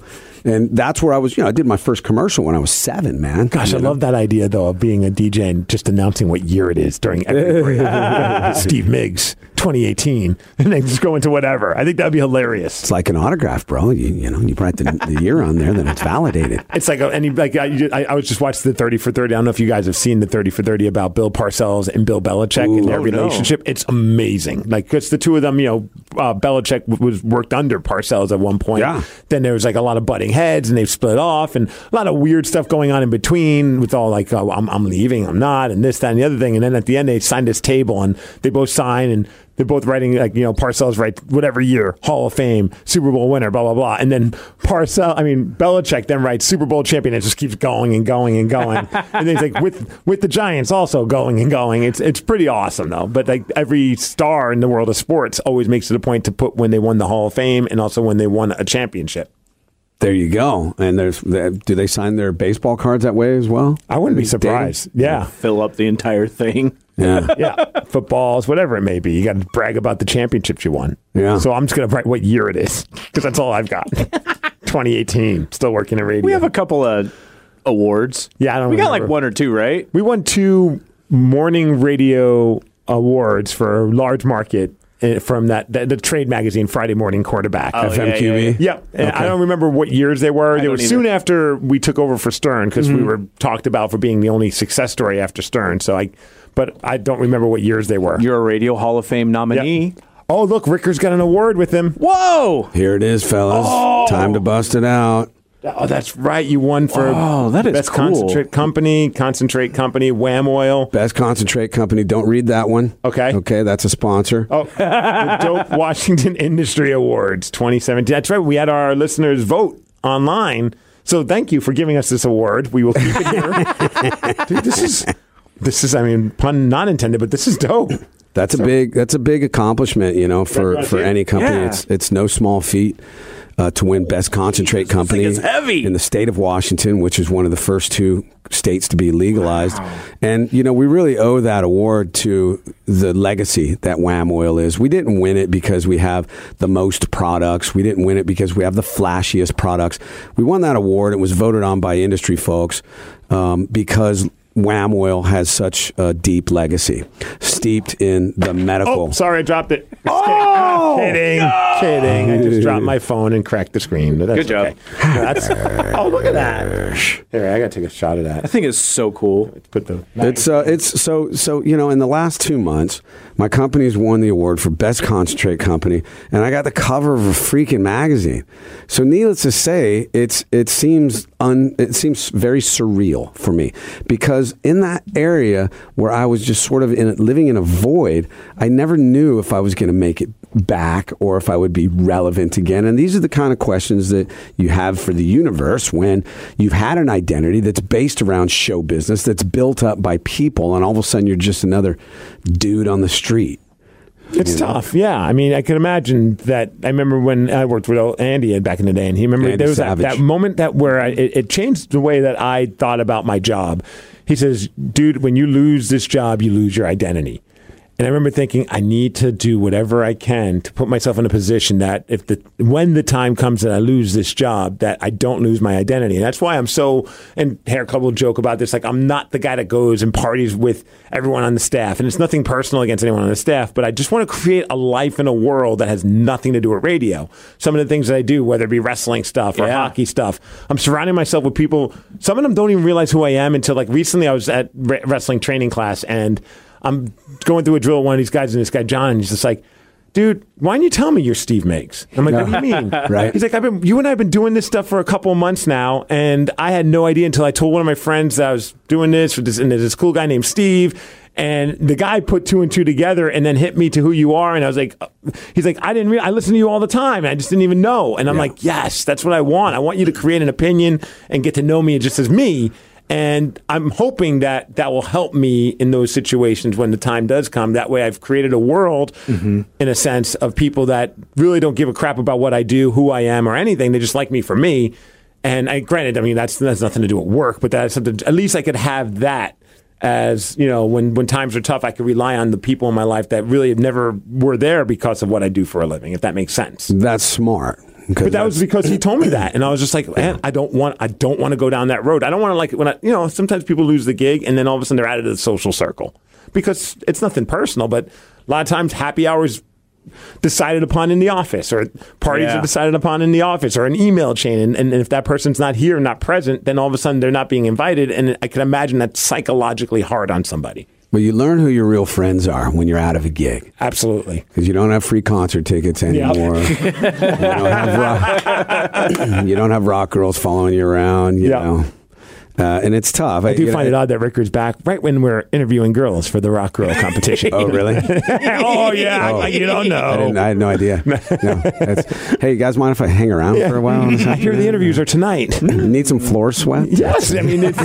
And that's where I was, you know, I did my first commercial when I was seven, man. Gosh, you I know? love that idea, though, of being a D J and just announcing what year it is during every break. Steve Miggs, twenty eighteen. And then just go into whatever. I think that'd be hilarious. It's like an autograph, bro. You, you know, you write the, the year on there, then it's validated. It's like, a, any, like I, I, I was just watching the thirty for thirty. I don't know if you guys have seen the thirty for thirty about Bill Parcells and Bill Belichick Ooh, and their oh, relationship. no. It's amazing. Like, because the two of them, you know, uh, Belichick was worked under Parcells at one point. Yeah. Then there was like a lot of butting heads, and they've split off, and a lot of weird stuff going on in between with all like, oh, I'm, I'm leaving, I'm not, and this, that, and the other thing. And then at the end, they signed this table, and they both sign, and they're both writing, like, you know, Parcells writes whatever year, Hall of Fame, Super Bowl winner, blah, blah, blah. And then Parcells, I mean, Belichick then writes Super Bowl champion. It just keeps going and going and going. And then he's like, with with the Giants also going and going. It's it's pretty awesome, though. But like every star in the world of sports always makes it a point to put when they won the Hall of Fame and also when they won a championship. There you go. And there's, do they sign their baseball cards that way as well? I wouldn't be surprised. Yeah. Fill up the entire thing. Yeah. Yeah. Footballs, whatever it may be. You got to brag about the championships you won. Yeah. So I'm just going to write what year it is because that's all I've got. twenty eighteen. Still working in radio. We have a couple of awards. Yeah, I don't We got remember. like one or two, right? We won two morning radio awards for large market uh, from that the, the trade magazine Friday Morning Quarterback. Oh, F M yeah, Q B? yeah, yeah. Yep. And Okay. I don't remember what years they were. They don't were either. soon after we took over for Stern because we were talked about for being the only success story after Stern. So I, but I don't remember what years they were. You're a Radio Hall of Fame nominee. Oh, look, Ricker's got an award with him. Whoa! Here it is, fellas. Time to bust it out. Oh, that's right. You won for Oh, that is Best cool. Concentrate Company, Concentrate Company, Wham Oil. Best Concentrate Company. Don't read that one. Okay. Okay, that's a sponsor. Oh, the Dope Washington Industry Awards twenty seventeen. That's right. We had our listeners vote online. So thank you for giving us this award. We will keep it here. Dude, this is, this is, I mean, pun not intended, but this is dope. That's a big. That's a big accomplishment, you know, for, That's for right. any company. Yeah. It's it's no small feat uh, to win Best Concentrate Company is heavy. in the state of Washington, which is one of the first two states to be legalized. And you know, we really owe that award to the legacy that Wham Oil is. We didn't win it because we have the most products. We didn't win it because we have the flashiest products. We won that award. It was voted on by industry folks um, because Wham Oil has such a deep legacy, steeped in the medical. Oh, sorry, I dropped it. Just Oh! kidding. No! Kidding. I just dropped my phone and cracked the screen. But that's Good job. okay. No, that's, oh, look at that. Here, I got to take a shot of I that. think it's so cool. Put the. It's uh, it's so so you know. In the last two months, my company's won the award for Best Concentrate Company, and I got the cover of a freaking magazine. So, needless to say, it's it seems un it seems very surreal for me because in that area where I was just sort of in living in a void, I never knew if I was going to make it back or if I would be relevant again. And these are the kind of questions that you have for the universe when you've had an identity that's based around show business, that's built up by people, and all of a sudden you're just another dude on the street. It's tough, yeah. I mean, I can imagine that. I remember when I worked with Andy back in the day, and he remember Andy there was that, Savage. that moment that where I, it, it changed the way that I thought about my job. He says, "Dude, when you lose this job, you lose your identity." And I remember thinking, I need to do whatever I can to put myself in a position that if the when the time comes that I lose this job, that I don't lose my identity. And that's why I'm so, and Hair Club will joke about this, like I'm not the guy that goes and parties with everyone on the staff. And it's nothing personal against anyone on the staff, but I just want to create a life in a world that has nothing to do with radio. Some of the things that I do, whether it be wrestling stuff or Yeah. hockey stuff, I'm surrounding myself with people. Some of them don't even realize who I am until like recently I was at re- wrestling training class and I'm going through a drill with one of these guys, and this guy, John, and he's just like, dude, why didn't you tell me you're Steve Miggs? I'm like, what do you mean? Right. He's like, I've been, you and I have been doing this stuff for a couple of months now, and I had no idea until I told one of my friends that I was doing this, with this and there's this cool guy named Steve, and the guy put two and two together and then hit me to who you are, and I was like, he's like, I didn't, re- I listen to you all the time, and I just didn't even know, and I'm Yeah. like, yes, that's what I want. I want you to create an opinion and get to know me just as me. And I'm hoping that that will help me in those situations when the time does come. That way I've created a world, mm-hmm. in a sense, of people that really don't give a crap about what I do, who I am, or anything. They just like me for me. And I, granted, I mean, that's, that's nothing to do with work, but that's something, at least I could have that as, you know, when, when times are tough, I could rely on the people in my life that really never were there because of what I do for a living, if that makes sense. That's smart. But that was because he told me that, and I was just like, man, I don't want, I don't want to go down that road. I don't want to like when I, you know, sometimes people lose the gig, and then all of a sudden they're out of the social circle because it's nothing personal, but a lot of times happy hours decided upon in the office, or parties Yeah. are decided upon in the office, or an email chain, and, and if that person's not here, not present, then all of a sudden they're not being invited, and I can imagine that's psychologically hard on somebody. Well, you learn who your real friends are when you're out of a gig. Absolutely. Because you don't have free concert tickets anymore. you, don't have rock, you don't have rock girls following you around, you Yeah. know. Uh, and it's tough. I do you find know, it odd that Ricker's back right when we're interviewing girls for the rock girl competition. Oh, really? oh, yeah. Oh. Like, you don't I, didn't, know. I had no idea. No, that's, hey, you guys mind if I hang around Yeah. for a while? I hear the interviews are tonight. Need some floor sweat? Yes, I mean, it's.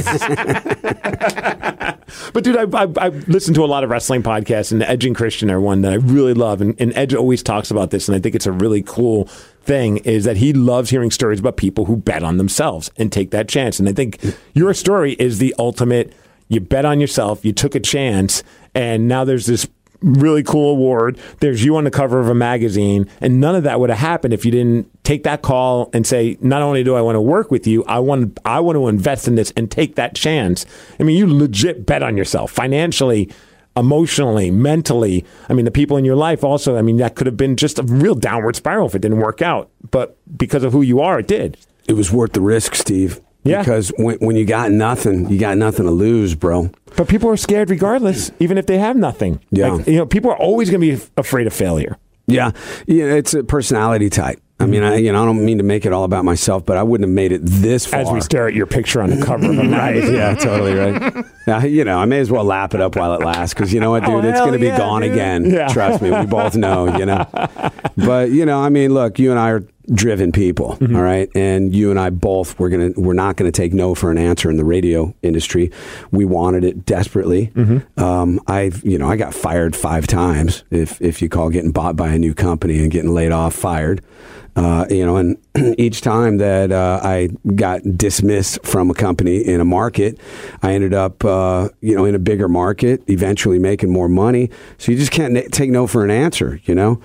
But dude, I, I, I listen to a lot of wrestling podcasts, and Edge and Christian are one that I really love, and, and Edge always talks about this, and I think it's a really cool thing, is that he loves hearing stories about people who bet on themselves and take that chance. And I think your story is the ultimate. You bet on yourself, you took a chance, and now there's this really cool award. There's you on the cover of a magazine, and none of that would have happened if you didn't take that call and say, not only do I want to work with you, I want I want to invest in this and take that chance. I mean, you legit bet on yourself financially, emotionally, mentally. I mean, the people in your life also, I mean, that could have been just a real downward spiral if it didn't work out. But because of who you are, it did. It was worth the risk, Steve. Yeah. Because when, when you got nothing, you got nothing to lose, bro. But people are scared regardless, even if they have nothing. Yeah. Like, you know, people are always going to be af- afraid of failure. Yeah, yeah, it's a personality type. I mean, I you know I don't mean to make it all about myself, but I wouldn't have made it this far. As we stare at your picture on the cover of a Right, magazine. yeah, totally right. Yeah, you know, I may as well lap it up while it lasts, because you know what, dude, Oh, it's hell going to be yeah, gone dude. again. Yeah. Trust me, we both know, you know. But, you know, I mean, look, you and I are driven people, Mm-hmm. all right? And you and I both, we're going to, we're not going to take no for an answer in the radio industry. We wanted it desperately. Mm-hmm. Um, I've, you know, I got fired five times, if, if you call getting bought by a new company and getting laid off fired. Uh, you know, and each time that uh, I got dismissed from a company in a market, I ended up, uh, you know, in a bigger market, eventually making more money. So you just can't na- take no for an answer, you know.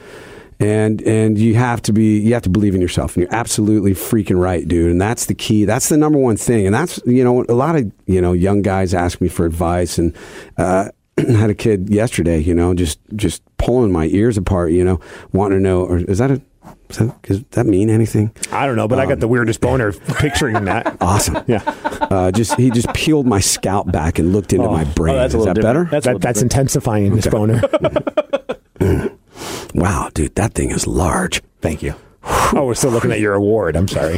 And and you have to be you have to believe in yourself, and you're absolutely freaking right, dude. And that's the key. That's the number one thing. And that's, you know, a lot of, you know, young guys ask me for advice, and uh, I had a kid yesterday, you know, just just pulling my ears apart, you know, wanting to know, or is that a Does that, does that mean anything? I don't know, but um, I got the weirdest boner picturing that. Awesome. Yeah. Uh, just he just peeled my scalp back and looked into Oh. my brain. Oh, that's a Is little that different. better? That's, a That, little that's different. intensifying this boner. Wow, dude, that thing is large. Thank you. Oh, we're still looking at your award. I'm sorry.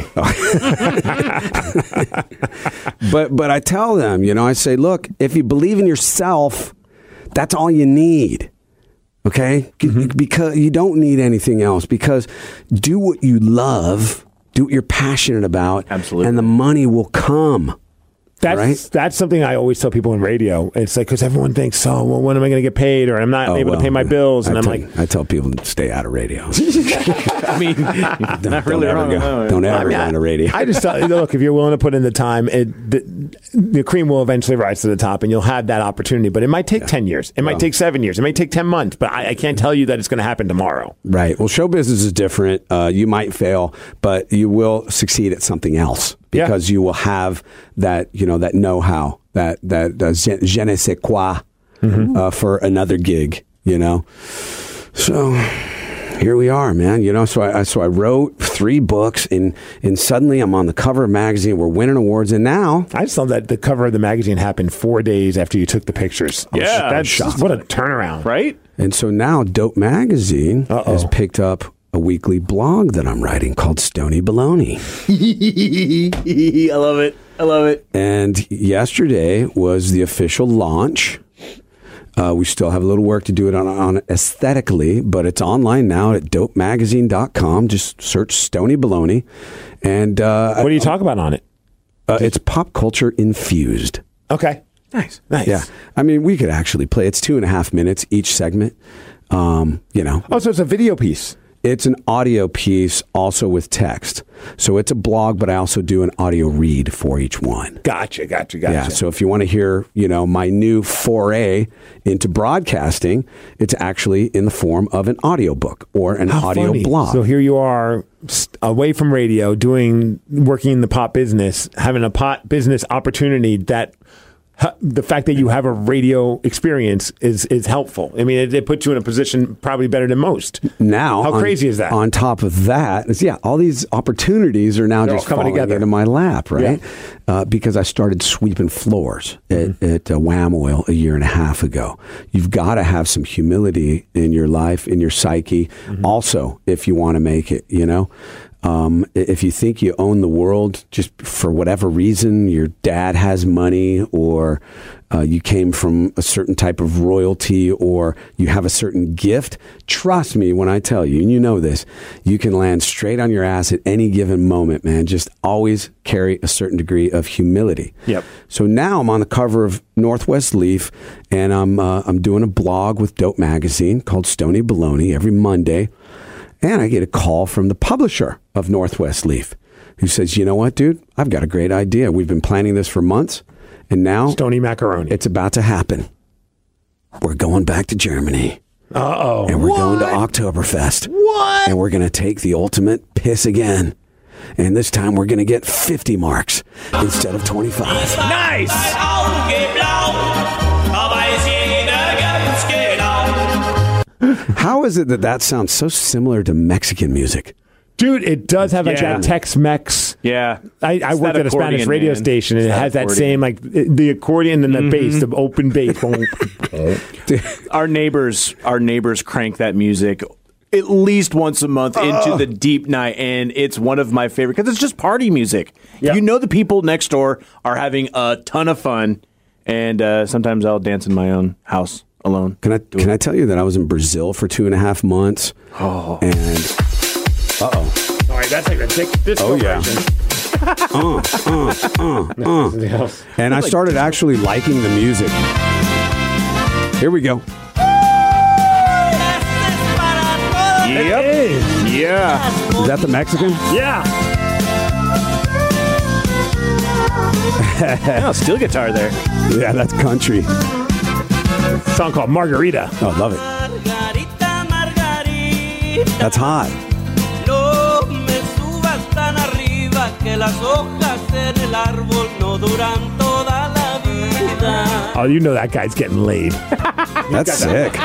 But but I tell them, you know, I say, look, if you believe in yourself, that's all you need. Okay? Mm-hmm. Because you don't need anything else. Because do what you love, do what you're passionate about, Absolutely. and the money will come. That's Right? that's something I always tell people in radio. It's like, because everyone thinks, oh, well, when am I going to get paid? Or I'm not Oh, able well, to pay my bills. And I I'm tell, like, I tell people to stay out of radio. I mean, Don't, not really don't wrong. ever go, no. don't ever I mean, go into radio. I just thought, look, if you're willing to put in the time, it, the, the cream will eventually rise to the top, and you'll have that opportunity. But it might take ten years. It might Well. take seven years. It might take ten months. But I, I can't tell you that it's going to happen tomorrow. Right. Well, show business is different. Uh, you might fail, but you will succeed at something else Yeah. because you will have that, you know, that know-how, that that uh, je je ne sais quoi Mm-hmm. uh, for another gig. You know. So here we are, man. You know. So I so I wrote three books, and and suddenly I'm on the cover of a magazine. We're winning awards, and now. I just thought that the cover of the magazine happened four days after you took the pictures. I was- Yeah, that's shocked. what a turnaround. Right? And so now Dope Magazine Uh-oh. has picked up a weekly blog that I'm writing called Stony Baloney. I love it. I love it. And yesterday was the official launch. Uh, we still have a little work to do it on, on aesthetically, but it's online now at dope magazine dot com. Just search Stony Baloney. And uh, What do you talk about on it? uh, it's pop culture infused. Okay. Nice. Nice. Yeah. I mean, we could actually play. It's two and a half minutes each segment. Um, you know, Oh, so it's a video piece. It's an audio piece also with text. So it's a blog, but I also do an audio read for each one. Gotcha, gotcha, gotcha. Yeah, so if you want to hear, you know, my new foray into broadcasting, it's actually in the form of an audiobook or an How audio funny. blog. So here you are, st- away from radio, doing working in the pop business, having a pop business opportunity that ha- the fact that you have a radio experience is is helpful. I mean, it, it puts you in a position probably better than most. Now, how on, crazy is that? On top of that, is, yeah, all these opportunities are now They're just all coming falling together. into my lap, right? Yeah. Uh, because I started sweeping floors Mm-hmm. at, at uh, Wham Oil a year and a half ago. You've got to have some humility in your life, in your psyche. Mm-hmm. Also, if you want to make it, you know. Um, if you think you own the world just for whatever reason, your dad has money, or uh, you came from a certain type of royalty, or you have a certain gift, trust me when I tell you, and you know this, you can land straight on your ass at any given moment, man. Just always carry a certain degree of humility. Yep. So now I'm on the cover of Northwest Leaf, and I'm uh, I'm doing a blog with Dope Magazine called Stony Baloney every Monday. And I get a call from the publisher of Northwest Leaf who says, you know what, dude, I've got a great idea. We've been planning this for months, and now Stony Macaroni. it's about to happen. We're going back to Germany. Uh-oh. And we're going to Oktoberfest. What? And we're going to take the ultimate piss again. And this time we're going to get fifty marks instead of twenty-five. Nice! How is it that that sounds so similar to Mexican music? Dude, it does have like Yeah. that Tex-Mex. Yeah. I, I It's worked that at a Spanish accordion, radio man. station, and It's it that has that accordion. same, like, the accordion and the bass, the open bass. Our neighbors, our neighbors crank that music at least once a month into the deep night, and it's one of my favorite because it's just party music. Yeah. You know, the people next door are having a ton of fun, and uh, sometimes I'll dance in my own house alone. Can I can I tell you that I was in Brazil for two and a half months? Oh. And uh oh. All right, that's like a dick disco Oh, yeah. version. Uh, uh, uh, uh. And I started actually liking the music. Here we go. Yep. It is. Yeah. Is that the Mexican? Yeah. Oh, steel guitar there. Yeah, that's country. Song called Margarita. Oh, love it. Margarita, Margarita, That's hot. no me subas tan arriba que las hojas en el árbol no duran toda la vida. Oh, you know that guy's getting laid. That's sick.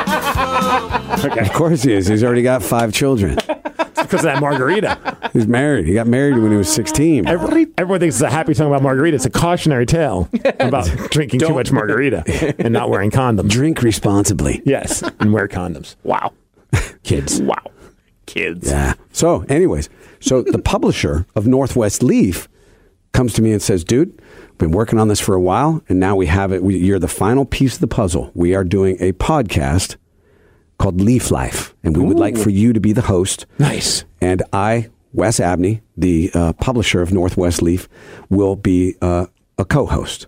Okay. Of course he is. He's already got five children. Because of that margarita. He's married. He got married when he was sixteen. Every, everyone thinks it's a happy song about margarita. It's a cautionary tale about drinking too Don't- much margarita and not wearing condoms. Drink responsibly. Yes, and wear condoms. Wow. Kids. Wow. Kids. Yeah. So, anyways, so the publisher of Northwest Leaf comes to me and says, dude, been working on this for a while, and now we have it. We, you're the final piece of the puzzle. We are doing a podcast called Leaf Life, and we would like for you to be the host. Nice. And I, Wes Abney, the uh, publisher of Northwest Leaf, will be uh, a co-host.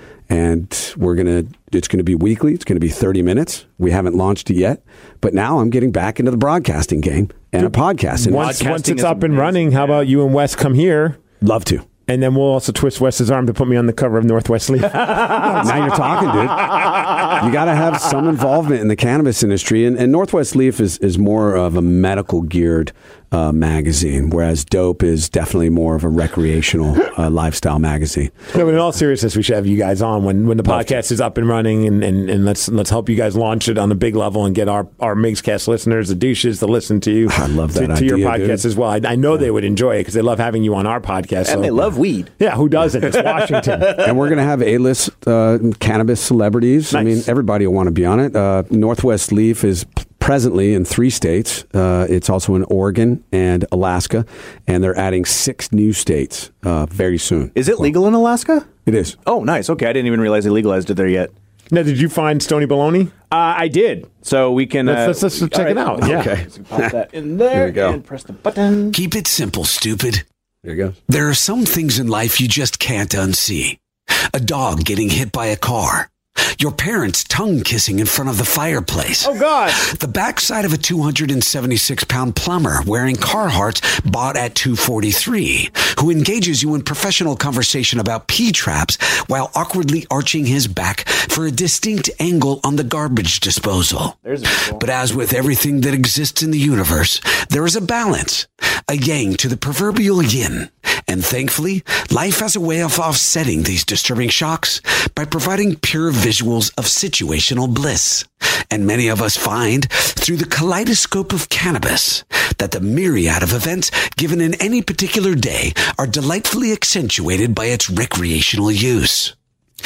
And we're gonna. It's gonna be weekly. It's gonna be thirty minutes. We haven't launched it yet, but now I'm getting back into the broadcasting game and a podcast. And Once, Podcasting once it's is up and amazing, running, how about you and Wes come here? love to. And then we'll also twist Wes's arm to put me on the cover of Northwest Leaf. Now you're talking, dude. You got to have some involvement in the cannabis industry. And, and Northwest Leaf is, is more of a medical geared uh, magazine, whereas Dope is definitely more of a recreational uh, lifestyle magazine. No, but in all seriousness, we should have you guys on when, when the Love podcast is up and running, and, and, and let's let's help you guys launch it on a big level and get our, our Migscast listeners, the douches, to listen to you. I love to, that to your idea, podcast dude. as well. I, I know they would enjoy it because they love having you on our podcast. so- And they love weed. Yeah, who doesn't? It's Washington. And we're going to have A-list uh, cannabis celebrities. I Nice. mean, everybody will want to be on it. Uh, Northwest Leaf is p- presently in three states. Uh, it's also in Oregon and Alaska, and they're adding six new states uh, very soon. Is it legal in Alaska? It is. Oh, nice. Okay, I didn't even realize they legalized it there yet. Now, did you find Stony Baloney? Uh, I did. So we can. Uh, Let's- let's- let's check all it out. Yeah. Okay. Pop that in there. Here we go. And press the button. Keep it simple, stupid. There you go. There are some things in life you just can't unsee. A dog getting hit by a car. Your parents tongue-kissing in front of the fireplace. Oh, God. The backside of a two hundred seventy-six pound plumber wearing Carhartts bought at two forty-three, who engages you in professional conversation about P-traps while awkwardly arching his back for a distinct angle on the garbage disposal. There's a visual. But as with everything that exists in the universe, there is a balance, a yang to the proverbial yin. And thankfully, life has a way of offsetting these disturbing shocks by providing pure visuals of situational bliss. And many of us find, through the kaleidoscope of cannabis, that the myriad of events given in any particular day are delightfully accentuated by its recreational use.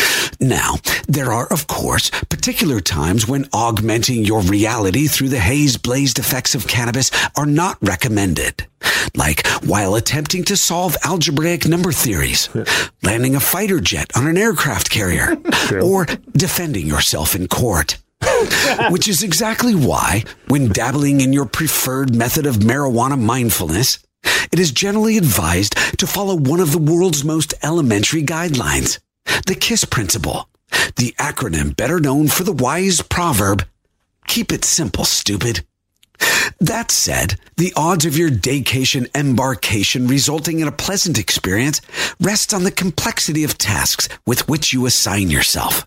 Now, there are, of course, particular times when augmenting your reality through the haze-blazed effects of cannabis are not recommended. Like while attempting to solve algebraic number theories, landing a fighter jet on an aircraft carrier, or defending yourself in court. Which is exactly why, when dabbling in your preferred method of marijuana mindfulness, it is generally advised to follow one of the world's most elementary guidelines. The KISS principle, the acronym better known for the wise proverb, keep it simple, stupid. That said, the odds of your daycation embarkation resulting in a pleasant experience rest on the complexity of tasks with which you assign yourself.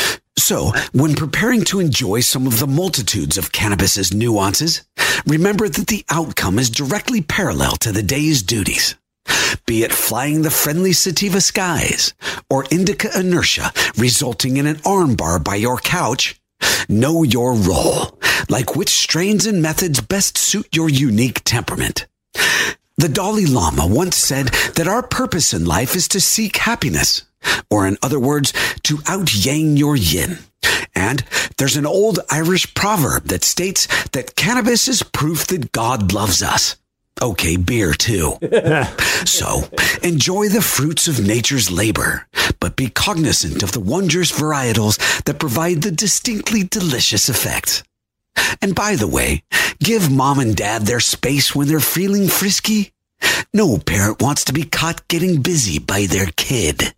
So, when preparing to enjoy some of the multitudes of cannabis's nuances, remember that the outcome is directly parallel to the day's duties. Be it flying the friendly sativa skies or indica inertia resulting in an armbar by your couch, know your role, like which strains and methods best suit your unique temperament. The Dalai Lama once said that our purpose in life is to seek happiness, or in other words, to out-yang your yin. And there's an old Irish proverb that states that cannabis is proof that God loves us. Okay, beer too. So, enjoy the fruits of nature's labor, but be cognizant of the wondrous varietals that provide the distinctly delicious effects. And by the way, give mom and dad their space when they're feeling frisky. No parent wants to be caught getting busy by their kid.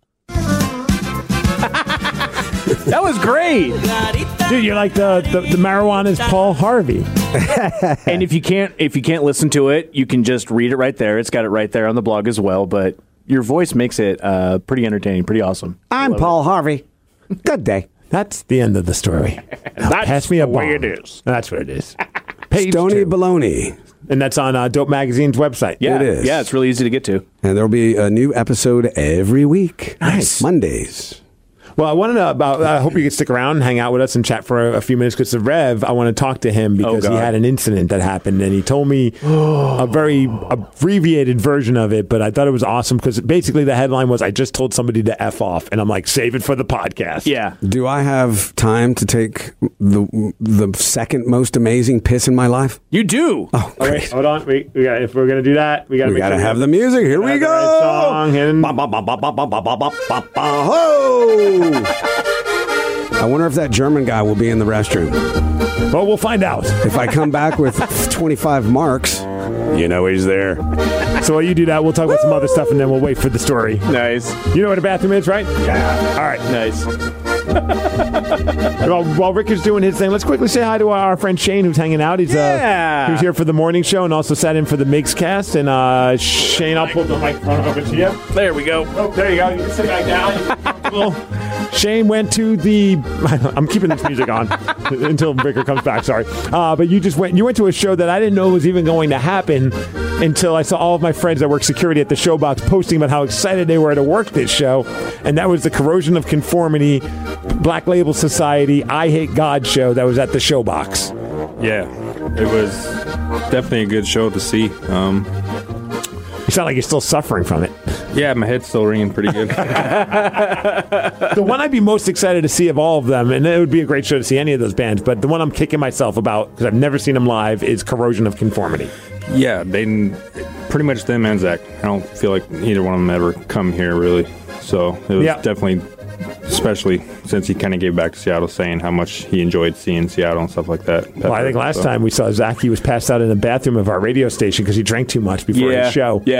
That was great. Dude, you're like the, the, the marijuana's Paul Harvey. And if you can't if you can't listen to it, you can just read it right there. It's got it right there on the blog as well. But your voice makes it uh, pretty entertaining, pretty awesome. I'm Paul it. Harvey. Good day. That's the end of the story. That's Pass me a the way bomb. it is. That's what it is. Page Stony two. Baloney. And that's on uh, Dope Magazine's website. Yeah, It is. Yeah, it's really easy to get to. And there'll be a new episode every week. Nice. Mondays. Well, I want to know about, I hope you can stick around and hang out with us and chat for a, a few minutes because the Rev, I want to talk to him because Oh, he God. had an incident that happened and he told me a very abbreviated version of it, but I thought it was awesome because basically the headline was, I just told somebody to F off. And I'm like, save it for the podcast. Yeah. Do I have time to take the the second most amazing piss in my life? You do. Oh, All right, great. hold on. We, we got, if we're going to do that, we got to We make got to sure have the music. Here we have the go. right song and- Ba, ba, ba, ba, ba, ba, ba, ba, ba, ba, ba. Ho! I wonder if that German guy will be in the restroom. Well, we'll find out. If I come back with twenty-five marks, you know he's there. So while you do that, we'll talk about some other stuff and then we'll wait for the story. Nice. You know what a bathroom is, right? Yeah. All right. Nice. While, while Rick is doing his thing, let's quickly say hi to our friend Shane, who's hanging out. He's Yeah. uh, who's here for the morning show and also sat in for the Migs cast. And uh, Shane, I'll pull the microphone over to you. There we go. Oh, there you go. You can sit back down. Well, Shane went to the. I'm keeping this music on until Ricker comes back. Sorry, uh, but you just went. You went to a show that I didn't know was even going to happen until I saw all of my friends that work security at the Showbox posting about how excited they were to work this show, and that was the Corrosion of Conformity, Black Label Society, I Hate God show that was at the Showbox. Yeah, it was definitely a good show to see. Um, You sound like you're still suffering from it. yeah, my head's still ringing pretty good. The one I'd be most excited to see of all of them, and it would be a great show to see any of those bands, but the one I'm kicking myself about, because I've never seen them live, is Corrosion of Conformity. yeah, they pretty much them and Zach. I don't feel like either one of them ever come here really. So it was Yeah. definitely, especially since he kind of gave back to Seattle, saying how much he enjoyed seeing Seattle and stuff like that. Well, I think last So- time we saw Zach, he was passed out in the bathroom of our radio station because he drank too much before Yeah. his show. Yeah.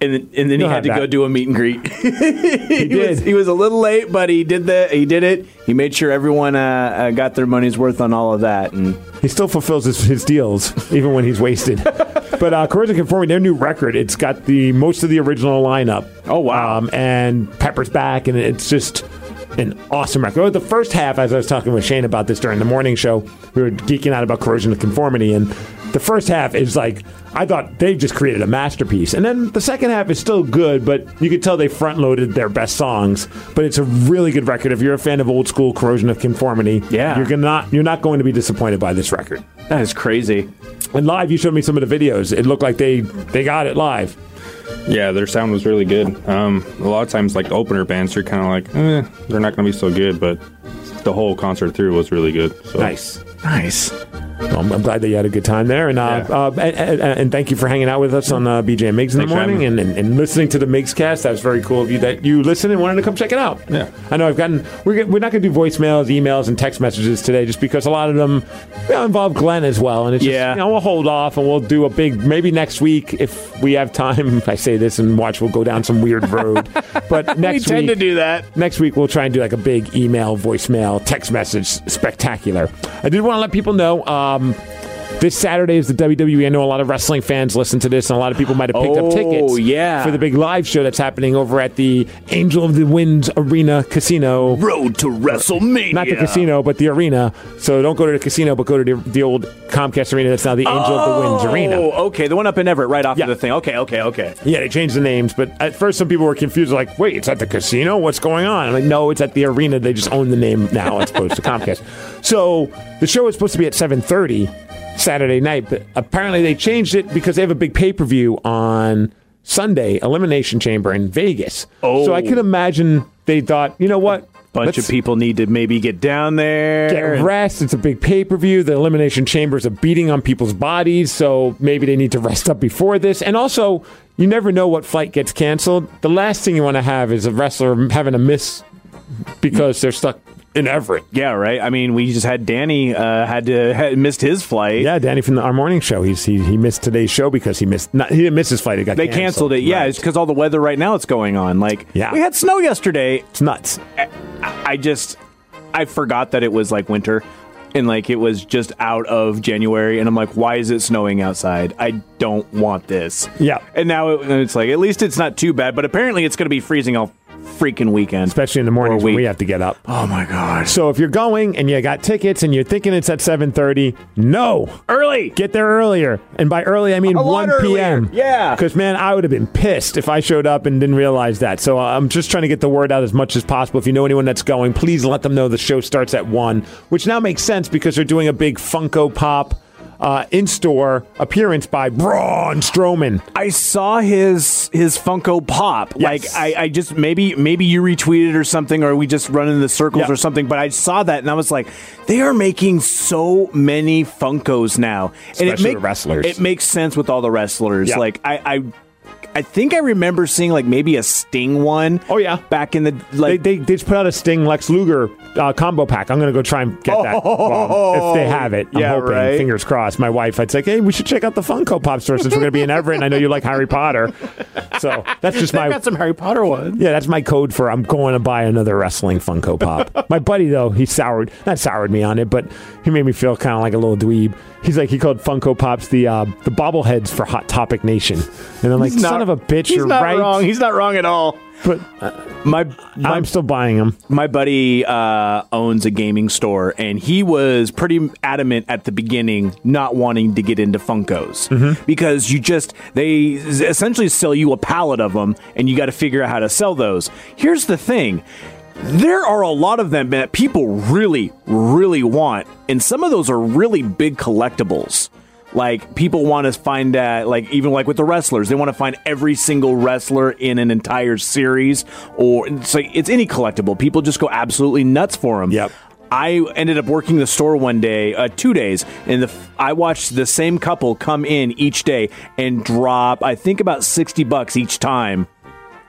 And then, and then he You'll had to have go that. do a meet and greet. he, did. Was, he was a little late, but he did the he did it. He made sure everyone uh, uh, got their money's worth on all of that. And He still fulfills his, his deals, even when he's wasted. But uh, Corrosion Conformity, their new record, it's got the most of the original lineup. Oh, wow. Um, and Pepper's back, and it's just an awesome record. The first half, as I was talking with Shane about this during the morning show, we were geeking out about Corrosion of Conformity, and the first half is like, I thought they've just created a masterpiece. And then the second half is still good, but you could tell they front-loaded their best songs. But it's a really good record. If you're a fan of old school Corrosion of Conformity, Yeah. you're gonna not you're not going to be disappointed by this record. that is crazy. And live, you showed me some of the videos. It looked like they they got it live. Yeah, their sound was really good. Um, a lot of times, like opener bands, you're kind of like, eh, they're not going to be so good, but the whole concert through was really good. So. Nice. Nice. Well, I'm, I'm glad that you had a good time there, and uh, Yeah. uh, and, and, and thank you for hanging out with us on uh, B J and Migs in Thanks the for having morning, me. and, and, and listening to the Migs cast. That was very cool of you that you listened and wanted to come check it out. Yeah. I know I've gotten. We're get- we're not going to do voicemails, emails, and text messages today, just because a lot of them you know, involve Glenn as well, and it's just, Yeah. you know, we'll hold off and we'll do a big maybe next week if we have time. I say this and watch we'll go down some weird road, but next we tend week to do that. Next week, we'll try and do like a big email, voicemail, text message spectacular. I did want to let people know um, this Saturday is the W W E. I know a lot of wrestling fans listen to this, and a lot of people might have picked Oh, up tickets yeah. for the big live show that's happening over at the Angel of the Winds Arena Casino. Road to WrestleMania. Not the casino, but the arena. So don't go to the casino, but go to the, the old Comcast Arena that's now the Angel of the Winds Arena. Oh, okay. The one up in Everett, right off Yeah. of the thing. Okay, okay, okay. Yeah, they changed the names, but at first some people were confused, like, wait, it's at the casino? What's going on? I'm like, no, it's at the arena. They just own the name now as opposed to Comcast. So the show is supposed to be at seven thirty Saturday night, but apparently they changed it because they have a big pay-per-view on Sunday, Elimination Chamber in Vegas. Oh. So I could imagine they thought, you know what? Bunch Let's of people need to maybe get down there. Get and- rest. It's a big pay-per-view. The Elimination Chambers are beating on people's bodies, so maybe they need to rest up before this. And also, you never know what flight gets canceled. The last thing you want to have is a wrestler having a miss because they're stuck in Everett. Yeah, right. I mean, we just had Danny uh, had to had missed his flight. Yeah, Danny from the, our morning show. He's he, he missed today's show because he missed. Not, he didn't miss his flight. It got They canceled, it. Yeah, Right. it's because all the weather right now it's going on. Like, Yeah. we had snow yesterday. It's nuts. I, I just I forgot that it was like winter. And like it was just out of January, and I'm like, why is it snowing outside? I don't want this. Yeah. And now it, it's like, at least it's not too bad, but apparently it's going to be freezing all freaking weekend. Especially in the mornings Or when week. we have to get up. Oh my god! So if you're going and you got tickets and you're thinking it's at seven thirty, no. Early. Get there earlier. And by early, I mean A lot one p.m. earlier. Yeah. Because, man, I would have been pissed if I showed up and didn't realize that. So uh, I'm just trying to get the word out as much as possible. If you know anyone that's going, please let them know the show starts at one, which now makes sense because they're doing a big Funko Pop uh, in-store appearance by Braun Strowman. I saw his his Funko Pop. Yes. Like I, I just maybe maybe you retweeted or something, or we just run in the circles Yeah. or something. But I saw that and I was like, they are making so many Funkos now, and it Especially with wrestlers. It makes sense with all the wrestlers. Yeah. Like I. I I think I remember seeing like maybe a Sting one. Oh, yeah. back in the They, like. they, they just put out a Sting Lex Luger uh, combo pack. I'm going to go try and get that. Well, if they have it. I'm Yeah, hoping. right. Fingers crossed. My wife, I'd say, hey, we should check out the Funko Pop store since we're going to be in Everett, and I know you like Harry Potter. So that's just my... some Harry Potter ones. Yeah, that's my code for I'm going to buy another wrestling Funko Pop. My buddy, though, he soured, not soured me on it, but he made me feel kind of like a little dweeb. He's like, he called Funko Pops the uh, the bobbleheads for Hot Topic Nation. And I'm like, He's son not- of a bitch, he's you're not right. wrong. He's not wrong at all. But uh, My, my I'm still buying them. My buddy uh, owns a gaming store, and he was pretty adamant at the beginning not wanting to get into Funkos Mm-hmm. because you just they essentially sell you a pallet of them, and you got to figure out how to sell those. Here's the thing. There are a lot of them that people really, really want, and some of those are really big collectibles. Like, people want to find that, like, even like with the wrestlers, they want to find every single wrestler in an entire series, or it's like, it's any collectible. People just go absolutely nuts for them. Yep. I ended up working the store one day, uh, two days, and the, I watched the same couple come in each day and drop, I think, about sixty bucks each time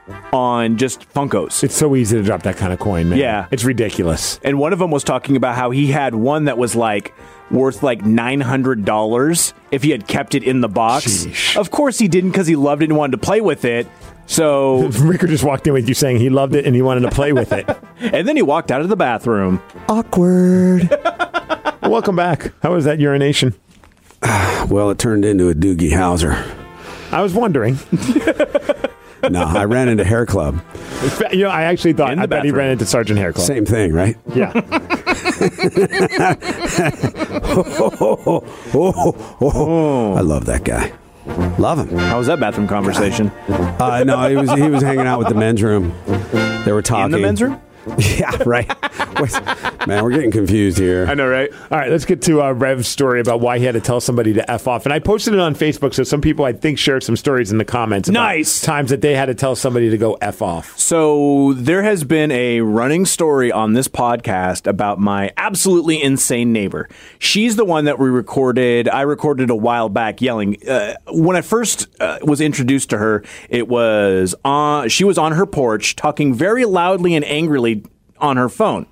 on just Funkos. It's so easy to drop that kind of coin, man. Yeah. It's ridiculous. And one of them was talking about how he had one that was like worth like nine hundred dollars if he had kept it in the box. Sheesh. Of course he didn't, because he loved it and wanted to play with it. So, Ricker just walked in with you saying he loved it and he wanted to play with it. and then he walked out of the bathroom. Awkward. Well, welcome back. How was that urination? Well, it turned into a Doogie Howser. I was wondering. No, I ran into Hair Club. You know, I actually thought In the I bet he bathroom. ran into Sergeant Hair Club. Same thing, right? Yeah. I love that guy. Love him. How was that bathroom conversation? Uh, no, he was he was hanging out with the men's room. They were talking In the men's room? Yeah, right. Wait, man, we're getting confused here. I know, right? All right, let's get to uh, Rev's story about why he had to tell somebody to F off. And I posted it on Facebook, so some people, I think, shared some stories in the comments about Nice. times that they had to tell somebody to go F off. So there has been a running story on this podcast about my absolutely insane neighbor. She's the one that we recorded. I recorded a while back yelling. Uh, when I first uh, was introduced to her, it was on. She was on her porch talking very loudly and angrily on her phone.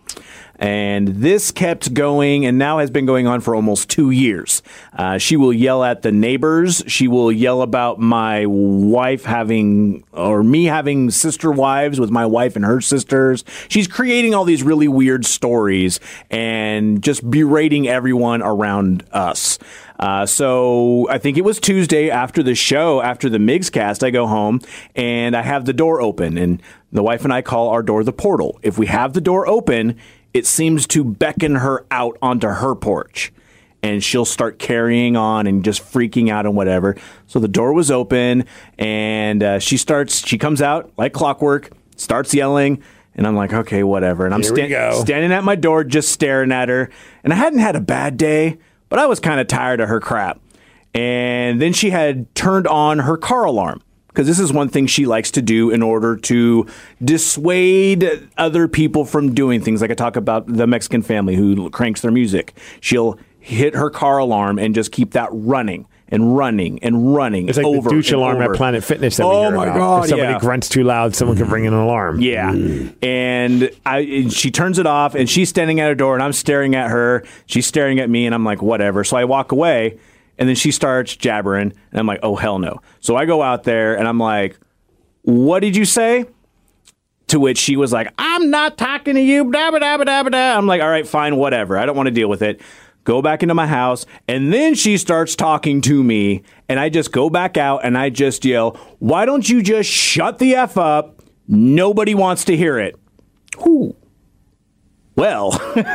And this kept going and now has been going on for almost two years. Uh, she will yell at the neighbors. She will yell about my wife having, or me having sister wives with my wife and her sisters. She's creating all these really weird stories and just berating everyone around us. Uh, so I think it was Tuesday after the show, after the Migs cast, I go home and I have the door open, and the wife and I call our door the portal. If we have the door open, it seems to beckon her out onto her porch, and she'll start carrying on and just freaking out and whatever. So the door was open, and uh, she starts, she comes out like clockwork, starts yelling, and I'm like, okay, whatever. And I'm Here we sta- go. standing at my door just staring at her, and I hadn't had a bad day, but I was kind of tired of her crap. And then she had turned on her car alarm, because this is one thing she likes to do in order to dissuade other people from doing things. Like I talk about the Mexican family who cranks their music. She'll hit her car alarm and just keep that running and running and running. It's like over the douche and alarm over. at Planet Fitness that we Oh hear my about. God, If somebody yeah. grunts too loud, someone can bring in an alarm. Yeah. And I, and she turns it off, and she's standing at her door, and I'm staring at her. She's staring at me, and I'm like, whatever. So I walk away, and then she starts jabbering, and I'm like, oh, hell no. So I go out there, and I'm like, what did you say? To which she was like, I'm not talking to you. Blah, blah, blah, blah, blah. I'm like, all right, fine, whatever. I don't want to deal with it. Go back into my house, and then she starts talking to me, and I just go back out, and I just yell, why don't you just shut the F up? Nobody wants to hear it. Whew. Well,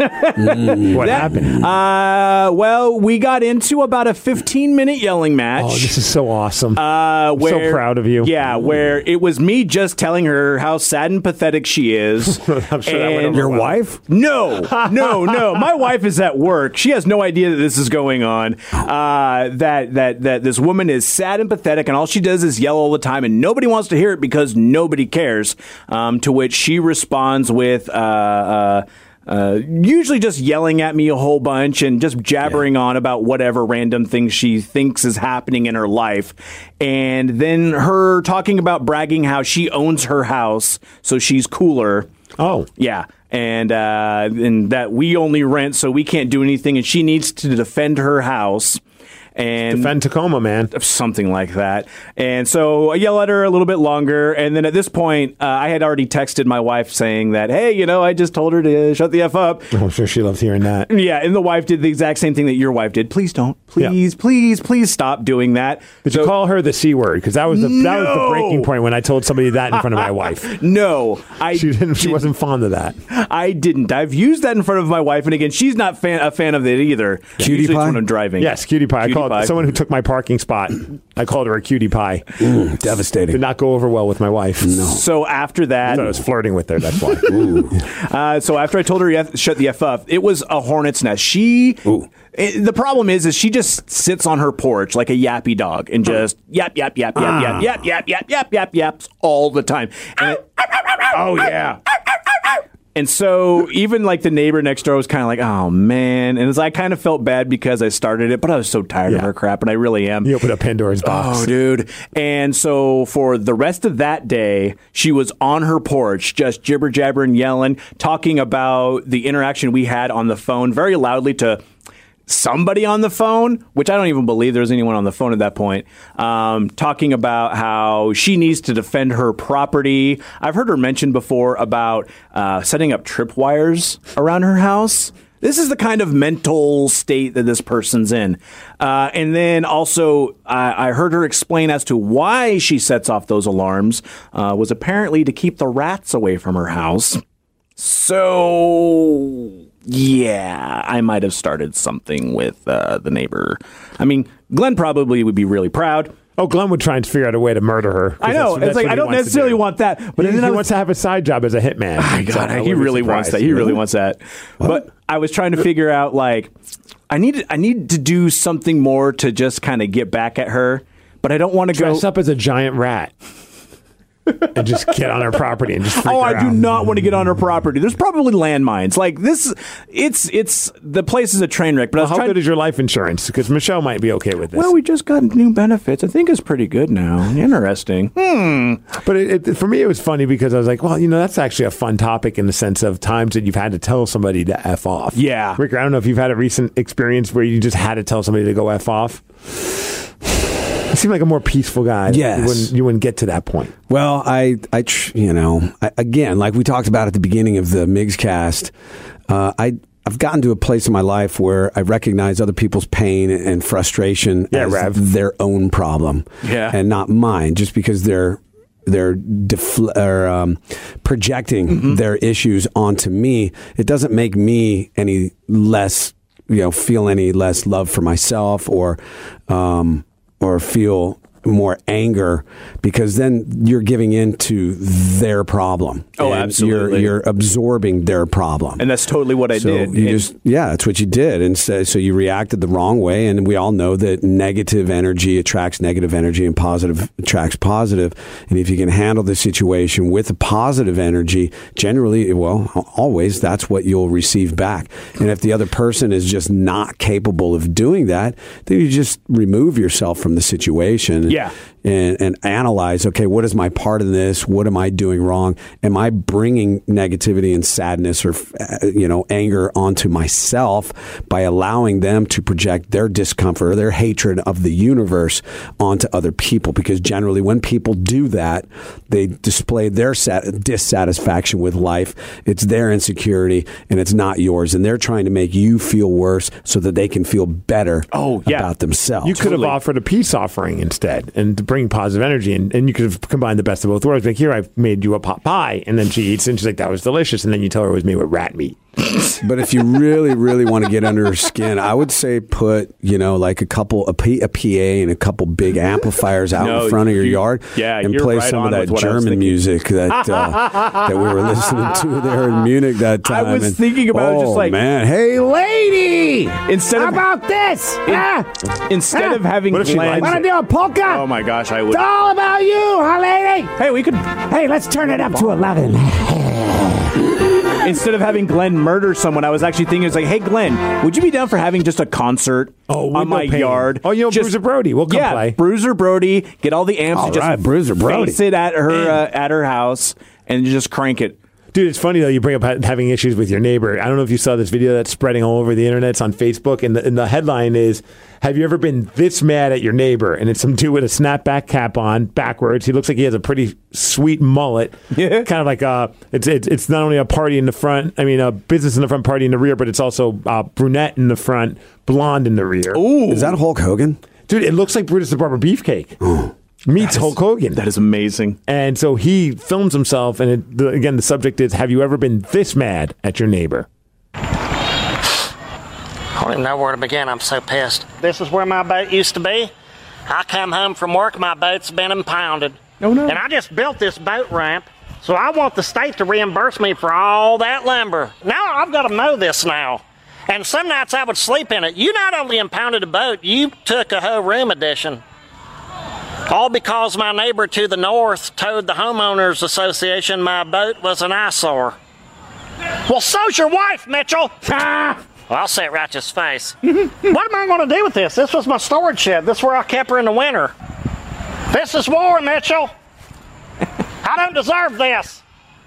What happened? uh, well, we got into about a fifteen minute yelling match. Oh, this is so awesome. Uh, so where, proud of you. Yeah, where it was me just telling her how sad and pathetic she is. I'm sure that went And- over Your well. wife? No, no, no. My wife is at work. She has no idea that this is going on. Uh, that that that this woman is sad and pathetic, and all she does is yell all the time, and nobody wants to hear it because nobody cares. Um, to which she responds with. Uh, uh, Uh, usually just yelling at me a whole bunch and just jabbering on about whatever random thing she thinks is happening in her life. And then her talking about bragging how she owns her house, so she's cooler. Oh. Yeah. And, uh, and that we only rent, so we can't do anything, and she needs to defend her house. And Defend Tacoma, man. something like that. And so I yell at her a little bit longer. And then at this point, uh, I had already texted my wife saying that, hey, you know, I just told her to shut the F up. I'm sure she loves hearing that. Yeah. And the wife did the exact same thing that your wife did. Please don't. Please, Yeah. please, please stop doing that. Did you call her the C word? Because that was the that was the No. breaking point when I told somebody that in front of my wife. No, I She didn't. She did- wasn't fond of that. I didn't. I've used that in front of my wife, and again, she's not fan, a fan of it either. Cutie Usually it's pie? when I'm driving. Yes, cutie pie. I Cutie called pie. someone who took my parking spot. I called her a cutie pie. Mm, devastating. Did not go over well with my wife. No. So after that, I was flirting with her. That's why. Uh, so after I told her to shut the F up, it was a hornet's nest. She, Ooh. it- the problem is, is she just sits on her porch like a yappy dog and just yap, yap, yap, yap, yap, yap, yap, yap, yap, yap, yaps all the time. And it- oh yeah. And so even like the neighbor next door was kind of like, oh man. And as I kind of felt bad because I started it, but I was so tired Yeah. of her crap, and I really am. You open up Pandora's box. Oh, dude. And so for the rest of that day, she was on her porch, just jibber jabbering, yelling, talking about the interaction we had on the phone very loudly to somebody on the phone, which I don't even believe there was anyone on the phone at that point, um, talking about how she needs to defend her property. I've heard her mention before about uh, setting up tripwires around her house. This is the kind of mental state that this person's in. Uh, and then also, I, I heard her explain as to why she sets off those alarms uh, was apparently to keep the rats away from her house. So, yeah, I might have started something with uh, the neighbor. I mean, Glenn probably would be really proud. Oh, Glenn would try and figure out a way to murder her. I know. That's, that's it's like what I he don't wants to necessarily do. want that, but he, then he I was, wants to have a side job as a hitman. my God, So I he wouldn't be really wants that. surprised. He really wants that. But I was trying to figure out, like, I need I need to do something more to just kind of get back at her, but I don't want to go. Dress up as a giant rat and just get on her property and just freak Oh, her I do out. not want to get on her property. There's probably landmines. Like this, it's it's the place is a train wreck. But I Well, was how trying. good is your life insurance? Because Michelle might be okay with this. Well, we just got new benefits. I think it's pretty good now. Interesting. Hmm. But it, it, for me, it was funny because I was like, well, you know, that's actually a fun topic in the sense of times that you've had to tell somebody to F off. Yeah. Rick, I don't know if you've had a recent experience where you just had to tell somebody to go F off. You seem like a more peaceful guy. Yes. You wouldn't, you wouldn't get to that point. Well, I, I, tr- you know, I, again, like we talked about at the beginning of the Migs cast, uh, I, I've gotten to a place in my life where I recognize other people's pain and frustration Yeah, as Rev. their own problem, Yeah. and not mine. Just because they're they're defl- or, um, projecting Mm-hmm. their issues onto me, it doesn't make me any less, you know, feel any less love for myself or, um, or feel more anger, because then you're giving in to their problem. Oh, And absolutely. You're, you're absorbing their problem. And that's totally what I so did. You And- just, yeah, that's what you did. And so, so you reacted the wrong way. And we all know that negative energy attracts negative energy and positive attracts positive. And if you can handle the situation with a positive energy, generally, well, always, that's what you'll receive back. And if the other person is just not capable of doing that, then you just remove yourself from the situation. Yeah. And, and analyze, okay, what is my part in this? What am I doing wrong? Am I bringing negativity and sadness or, uh, you know, anger onto myself by allowing them to project their discomfort or their hatred of the universe onto other people? Because generally when people do that, they display their sat- dissatisfaction with life. It's their insecurity and it's not yours. And they're trying to make you feel worse so that they can feel better Oh, yeah. about themselves. You could have Totally. offered a peace offering instead and to bring positive energy, and, and you could have combined the best of both worlds. Like, here, I've made you a pot pie, and then she eats, and she's like, that was delicious, and then you tell her it was made with rat meat. But if you really, really want to get under her skin, I would say put, you know, like a couple, a, P, a P A and a couple big amplifiers out No, in front of your you- yard yeah, and you're play right some of on that with what I was German thinking. music that uh, that we were listening to there in Munich that I time. was And, thinking about oh, just like- man, hey, lady, Instead how of- about this? Ah, Instead ah. of having What if she Glenn, likes Want to do a polka? oh my gosh, I would. It's all about you, huh, lady? Hey, we could. Hey, let's turn it up to eleven. Instead of having Glenn murder someone, I was actually thinking, it's like, hey, Glenn, would you be down for having just a concert Oh, on window my pane. yard? Oh, you know, Just- Bruiser Brody. We'll come yeah, play. Bruiser Brody, get all the amps All and just right, Bruiser Brody. face it at her uh, at her house and just crank it. Dude, it's funny though. You bring up ha- having issues with your neighbor. I don't know if you saw this video that's spreading all over the internet. It's on Facebook, and the, and the headline is, "Have you ever been this mad at your neighbor?" And it's some dude with a snapback cap on, backwards. He looks like he has a pretty sweet mullet. Yeah. Kind of like uh it's, it's it's not only a party in the front. I mean, a business in the front, party in the rear, but it's also uh, brunette in the front, blonde in the rear. Ooh, Is that Hulk Hogan? Dude, it looks like Brutus the Barber Beefcake. Meets Hulk Hogan. that is amazing. And so he films himself, and it, the, again, the subject is, have you ever been this mad at your neighbor? I don't even know where to begin. I'm so pissed. This is where my boat used to be. I come home from work, my boat's been impounded. Oh, no. And I just built this boat ramp, so I want the state to reimburse me for all that lumber. Now I've got to mow this now. And some nights I would sleep in it. You not only impounded a boat, you took a whole room addition. All because my neighbor to the north told the homeowners association my boat was an eyesore. Well, so's your wife, Mitchell. Ah! Well, I'll say it right to his face. What am I going to do with this? This was my storage shed. This is where I kept her in the winter. This is war, Mitchell. I don't deserve this.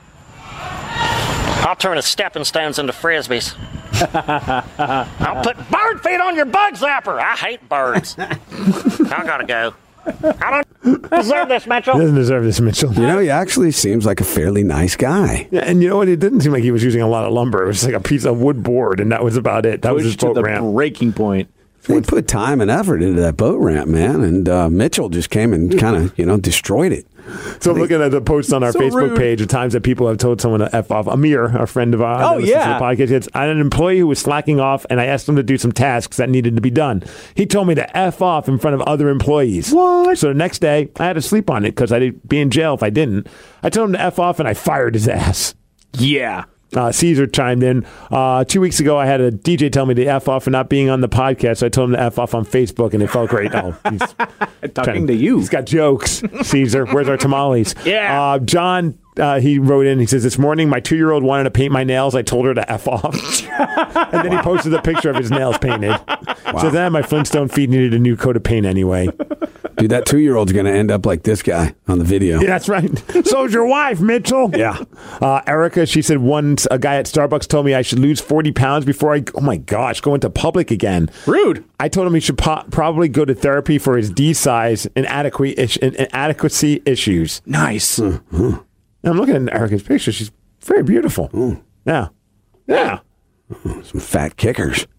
I'll turn his stepping stones into frisbees. I'll put bird feed on your bug zapper. I hate birds. I gotta go. I don't deserve this, Mitchell. He doesn't deserve this, Mitchell. You know, he actually seems like a fairly nice guy. Yeah, and you know what? It didn't seem like he was using a lot of lumber. It was like a piece of wood board, and that was about it. That was his Pushed to boat the ramp. breaking point. He put time and effort into that boat ramp, man, and uh, Mitchell just came and kind of, you know, destroyed it. So I'm looking at the post on our So Facebook rude. page of times that people have told someone to F off. Amir, our friend of ours, Oh, that listens yeah. to the podcast, it's, I had an employee who was slacking off, and I asked him to do some tasks that needed to be done. He told me to F off in front of other employees. What? So the next day, I had to sleep on it because I'd be in jail if I didn't. I told him to F off, and I fired his ass. Yeah. Uh, Caesar chimed in. Uh, two weeks ago, I had a D J tell me to F off for not being on the podcast, so I told him to F off on Facebook, and it felt great. Oh, he's Talking trying- to you. He's got jokes. Caesar, where's our tamales? Yeah. Uh, John, uh, he wrote in, he says, this morning, my two-year-old wanted to paint my nails. I told her to F off. And then he posted a picture of his nails painted. Wow. So then my Flintstone feet needed a new coat of paint anyway. Dude, that two-year-old's going to end up like this guy on the video. Yeah, that's right. So's your wife, Mitchell. Yeah. Uh, Erica, she said once a guy at Starbucks told me I should lose forty pounds before I, oh my gosh, go into public again. Rude. I told him he should po- probably go to therapy for his D size and inadequ- is- inadequacy issues. Nice. And I'm looking at Erica's picture. She's very beautiful. Yeah. Yeah. Some fat kickers.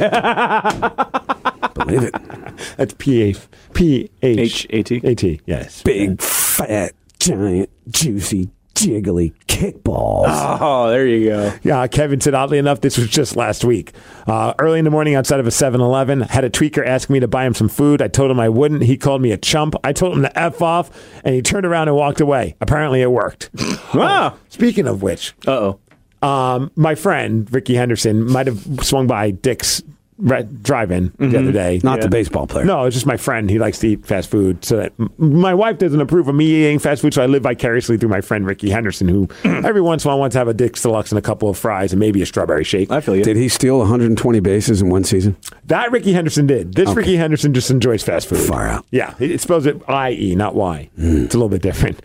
Believe it. That's P A P H H A T? A T, yes. Big, fat, giant, juicy, jiggly kickballs. Oh, there you go. Yeah, Kevin said, oddly enough, this was just last week. Uh, early in the morning outside of a seven eleven, had a tweaker ask me to buy him some food. I told him I wouldn't. He called me a chump. I told him to F off, and he turned around and walked away. Apparently it worked. Wow. Speaking of which, Uh-oh. um, my friend, Ricky Henderson, might have swung by Dick's re- drive-in the other day. Not the baseball player. No, it's just my friend. He likes to eat fast food. So that m- my wife doesn't approve of me eating fast food, so I live vicariously through my friend Ricky Henderson, who every once in a while wants to have a Dick's Deluxe and a couple of fries and maybe a strawberry shake. I feel you. Did he steal one hundred twenty bases in one season? That Ricky Henderson did. This Okay. Ricky Henderson just enjoys fast food. Far out. Yeah, it it spells it I E, not Y. It's a little bit different.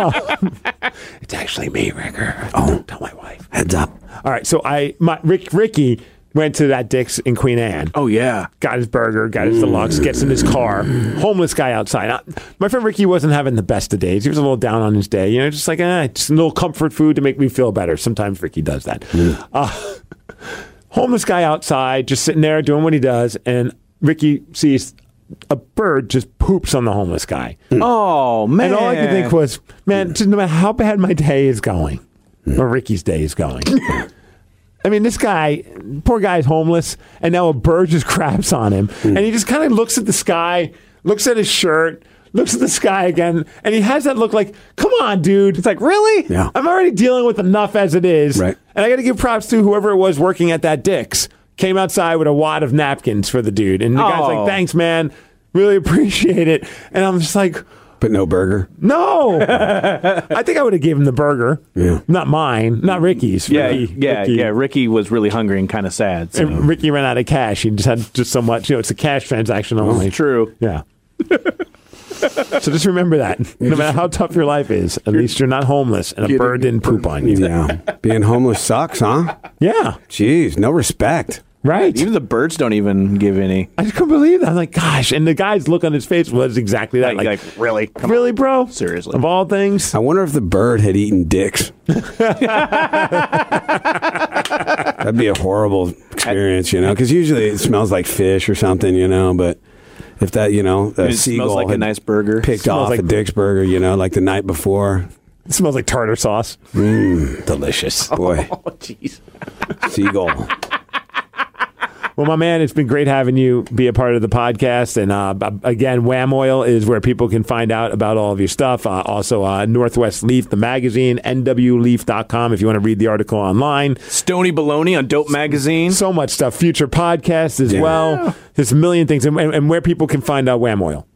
It's actually me, Ricker. Oh, don't tell my wife. Heads up. All right, so I, my Rick, Ricky went to that Dick's in Queen Anne. Oh, yeah. Got his burger, got his deluxe, gets in his car. Homeless guy outside. Uh, My friend Ricky wasn't having the best of days. He was a little down on his day. You know, just like, eh, just a little comfort food to make me feel better. Sometimes Ricky does that. Uh, homeless guy outside, just sitting there doing what he does, and Ricky sees a bird just poops on the homeless guy. Oh, man. And all I could think was, man, just no matter how bad my day is going, or Ricky's day is going. I mean, this guy, poor guy's homeless, and now a bird just craps on him. And he just kind of looks at the sky, looks at his shirt, looks at the sky again, and he has that look like, come on, dude. It's like, really? Yeah. I'm already dealing with enough as it is. Right. And I got to give props to whoever it was working at that Dick's. Came outside with a wad of napkins for the dude. And the guy's Oh. like, thanks, man. Really appreciate it. And I'm just like, But no burger? no. I think I would have given him the burger. Yeah. Not mine. Not Ricky's. Yeah, Ricky, yeah, Ricky. yeah. Ricky was really hungry and kind of sad. So. And Ricky ran out of cash. He just had just so much. You know, it's a cash transaction only. True. Yeah. So just remember that. No matter how tough your life is, at least you're not homeless and a Getting- bird didn't poop on you. Yeah. Being homeless sucks, huh? Yeah. Jeez, no respect. Right. Even the birds don't even give any. I just couldn't believe that. I'm like, gosh. And the guy's look on his face was exactly that. Like, Like, like, really? Come really, bro? Seriously. Of all things? I wonder if the bird had eaten dicks. That'd be a horrible experience, you know, because usually it smells like fish or something, you know, but if that, you know, a It seagull smells like a had nice burger. picked Smells off like- a Dick's burger, you know, like the night before. It smells like tartar sauce. Delicious. Boy, Oh, jeez. seagull. Well, my man, it's been great having you be a part of the podcast. And uh, b- again, Wham Oil is where people can find out about all of your stuff. Uh, also, uh, Northwest Leaf, the magazine, N W leaf dot com if you want to read the article online. Stony Baloney on Dope Magazine. So much stuff. Future podcasts as Yeah. well. There's a million things. And, and, and where people can find out Wham Oil.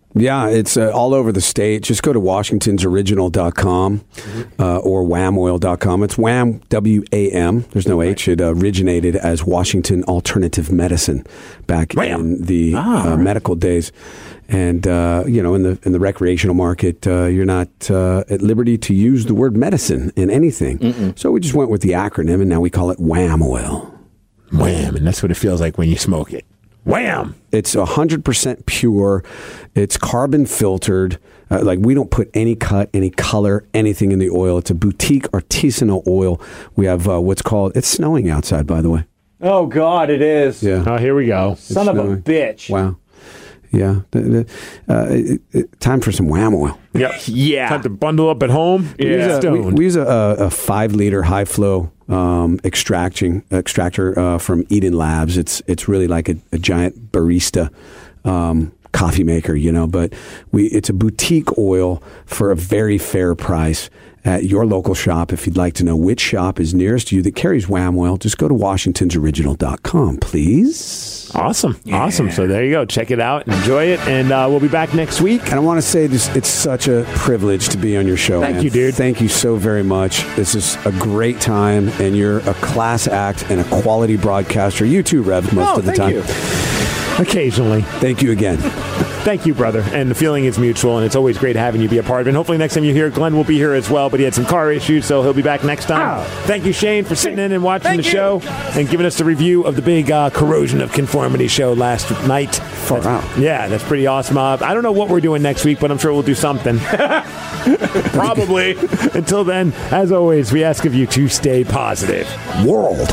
Yeah, it's uh, all over the state. Just go to washingtons original dot com uh, or wham oil dot com. It's Wham, W A M. There's no H. It originated as Washington Alternative Medicine back Wham. in the Ah, uh, right. medical days. And, uh, you know, in the in the recreational market, uh, you're not uh, at liberty to use the word medicine in anything. Mm-mm. So we just went with the acronym, and now we call it Wham Oil. Wham, and that's what it feels like when you smoke it. Wham! It's one hundred percent pure. It's carbon filtered. Uh, like, we don't put any cut, any color, anything in the oil. It's a boutique artisanal oil. We have uh, what's called, it's snowing outside, by the way. Oh, God, it is. Yeah. Oh, here we go. Son of a snowing. bitch. Wow. Yeah. The- the- uh, it- it- time for some Wham oil. Yep. Yeah. Time to bundle up at home. We use Yeah. a, we, Stoned. we use a, a, a five liter high flow um, extracting extractor uh, from Eden Labs. It's it's really like a, a giant barista um, coffee maker, you know. But we it's a boutique oil for a very fair price at your local shop. If you'd like to know which shop is nearest you that carries Wham oil, just go to washingtons original dot com, please. Awesome. Awesome. So there you go. Check it out. Enjoy it. And uh, we'll be back next week. And I want to say this, it's such a privilege to be on your show. Thank man. you, dude. Thank you so very much. This is a great time, and you're a class act and a quality broadcaster. You too, Rev, most Oh, of the thank time. you. Occasionally. Thank you again. Thank you, brother. And the feeling is mutual, and it's always great having you be a part of it. And hopefully next time you're here, Glenn will be here as well, but he had some car issues, so he'll be back next time. Thank you, Shane, for sitting in and watching Thank the you. show and giving us the review of the big uh, Corrosion of Conformity show last night. Far out. Yeah, that's pretty awesome. Uh, I don't know what we're doing next week, but I'm sure we'll do something. Probably. Until then, as always, we ask of you to stay positive. World.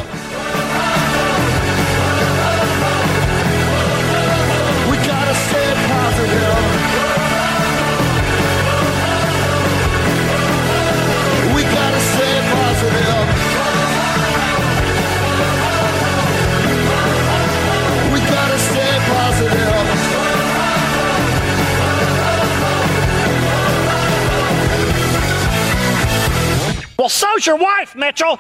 We gotta stay positive. We gotta stay positive. We gotta stay positive. Well, so's your wife, Mitchell.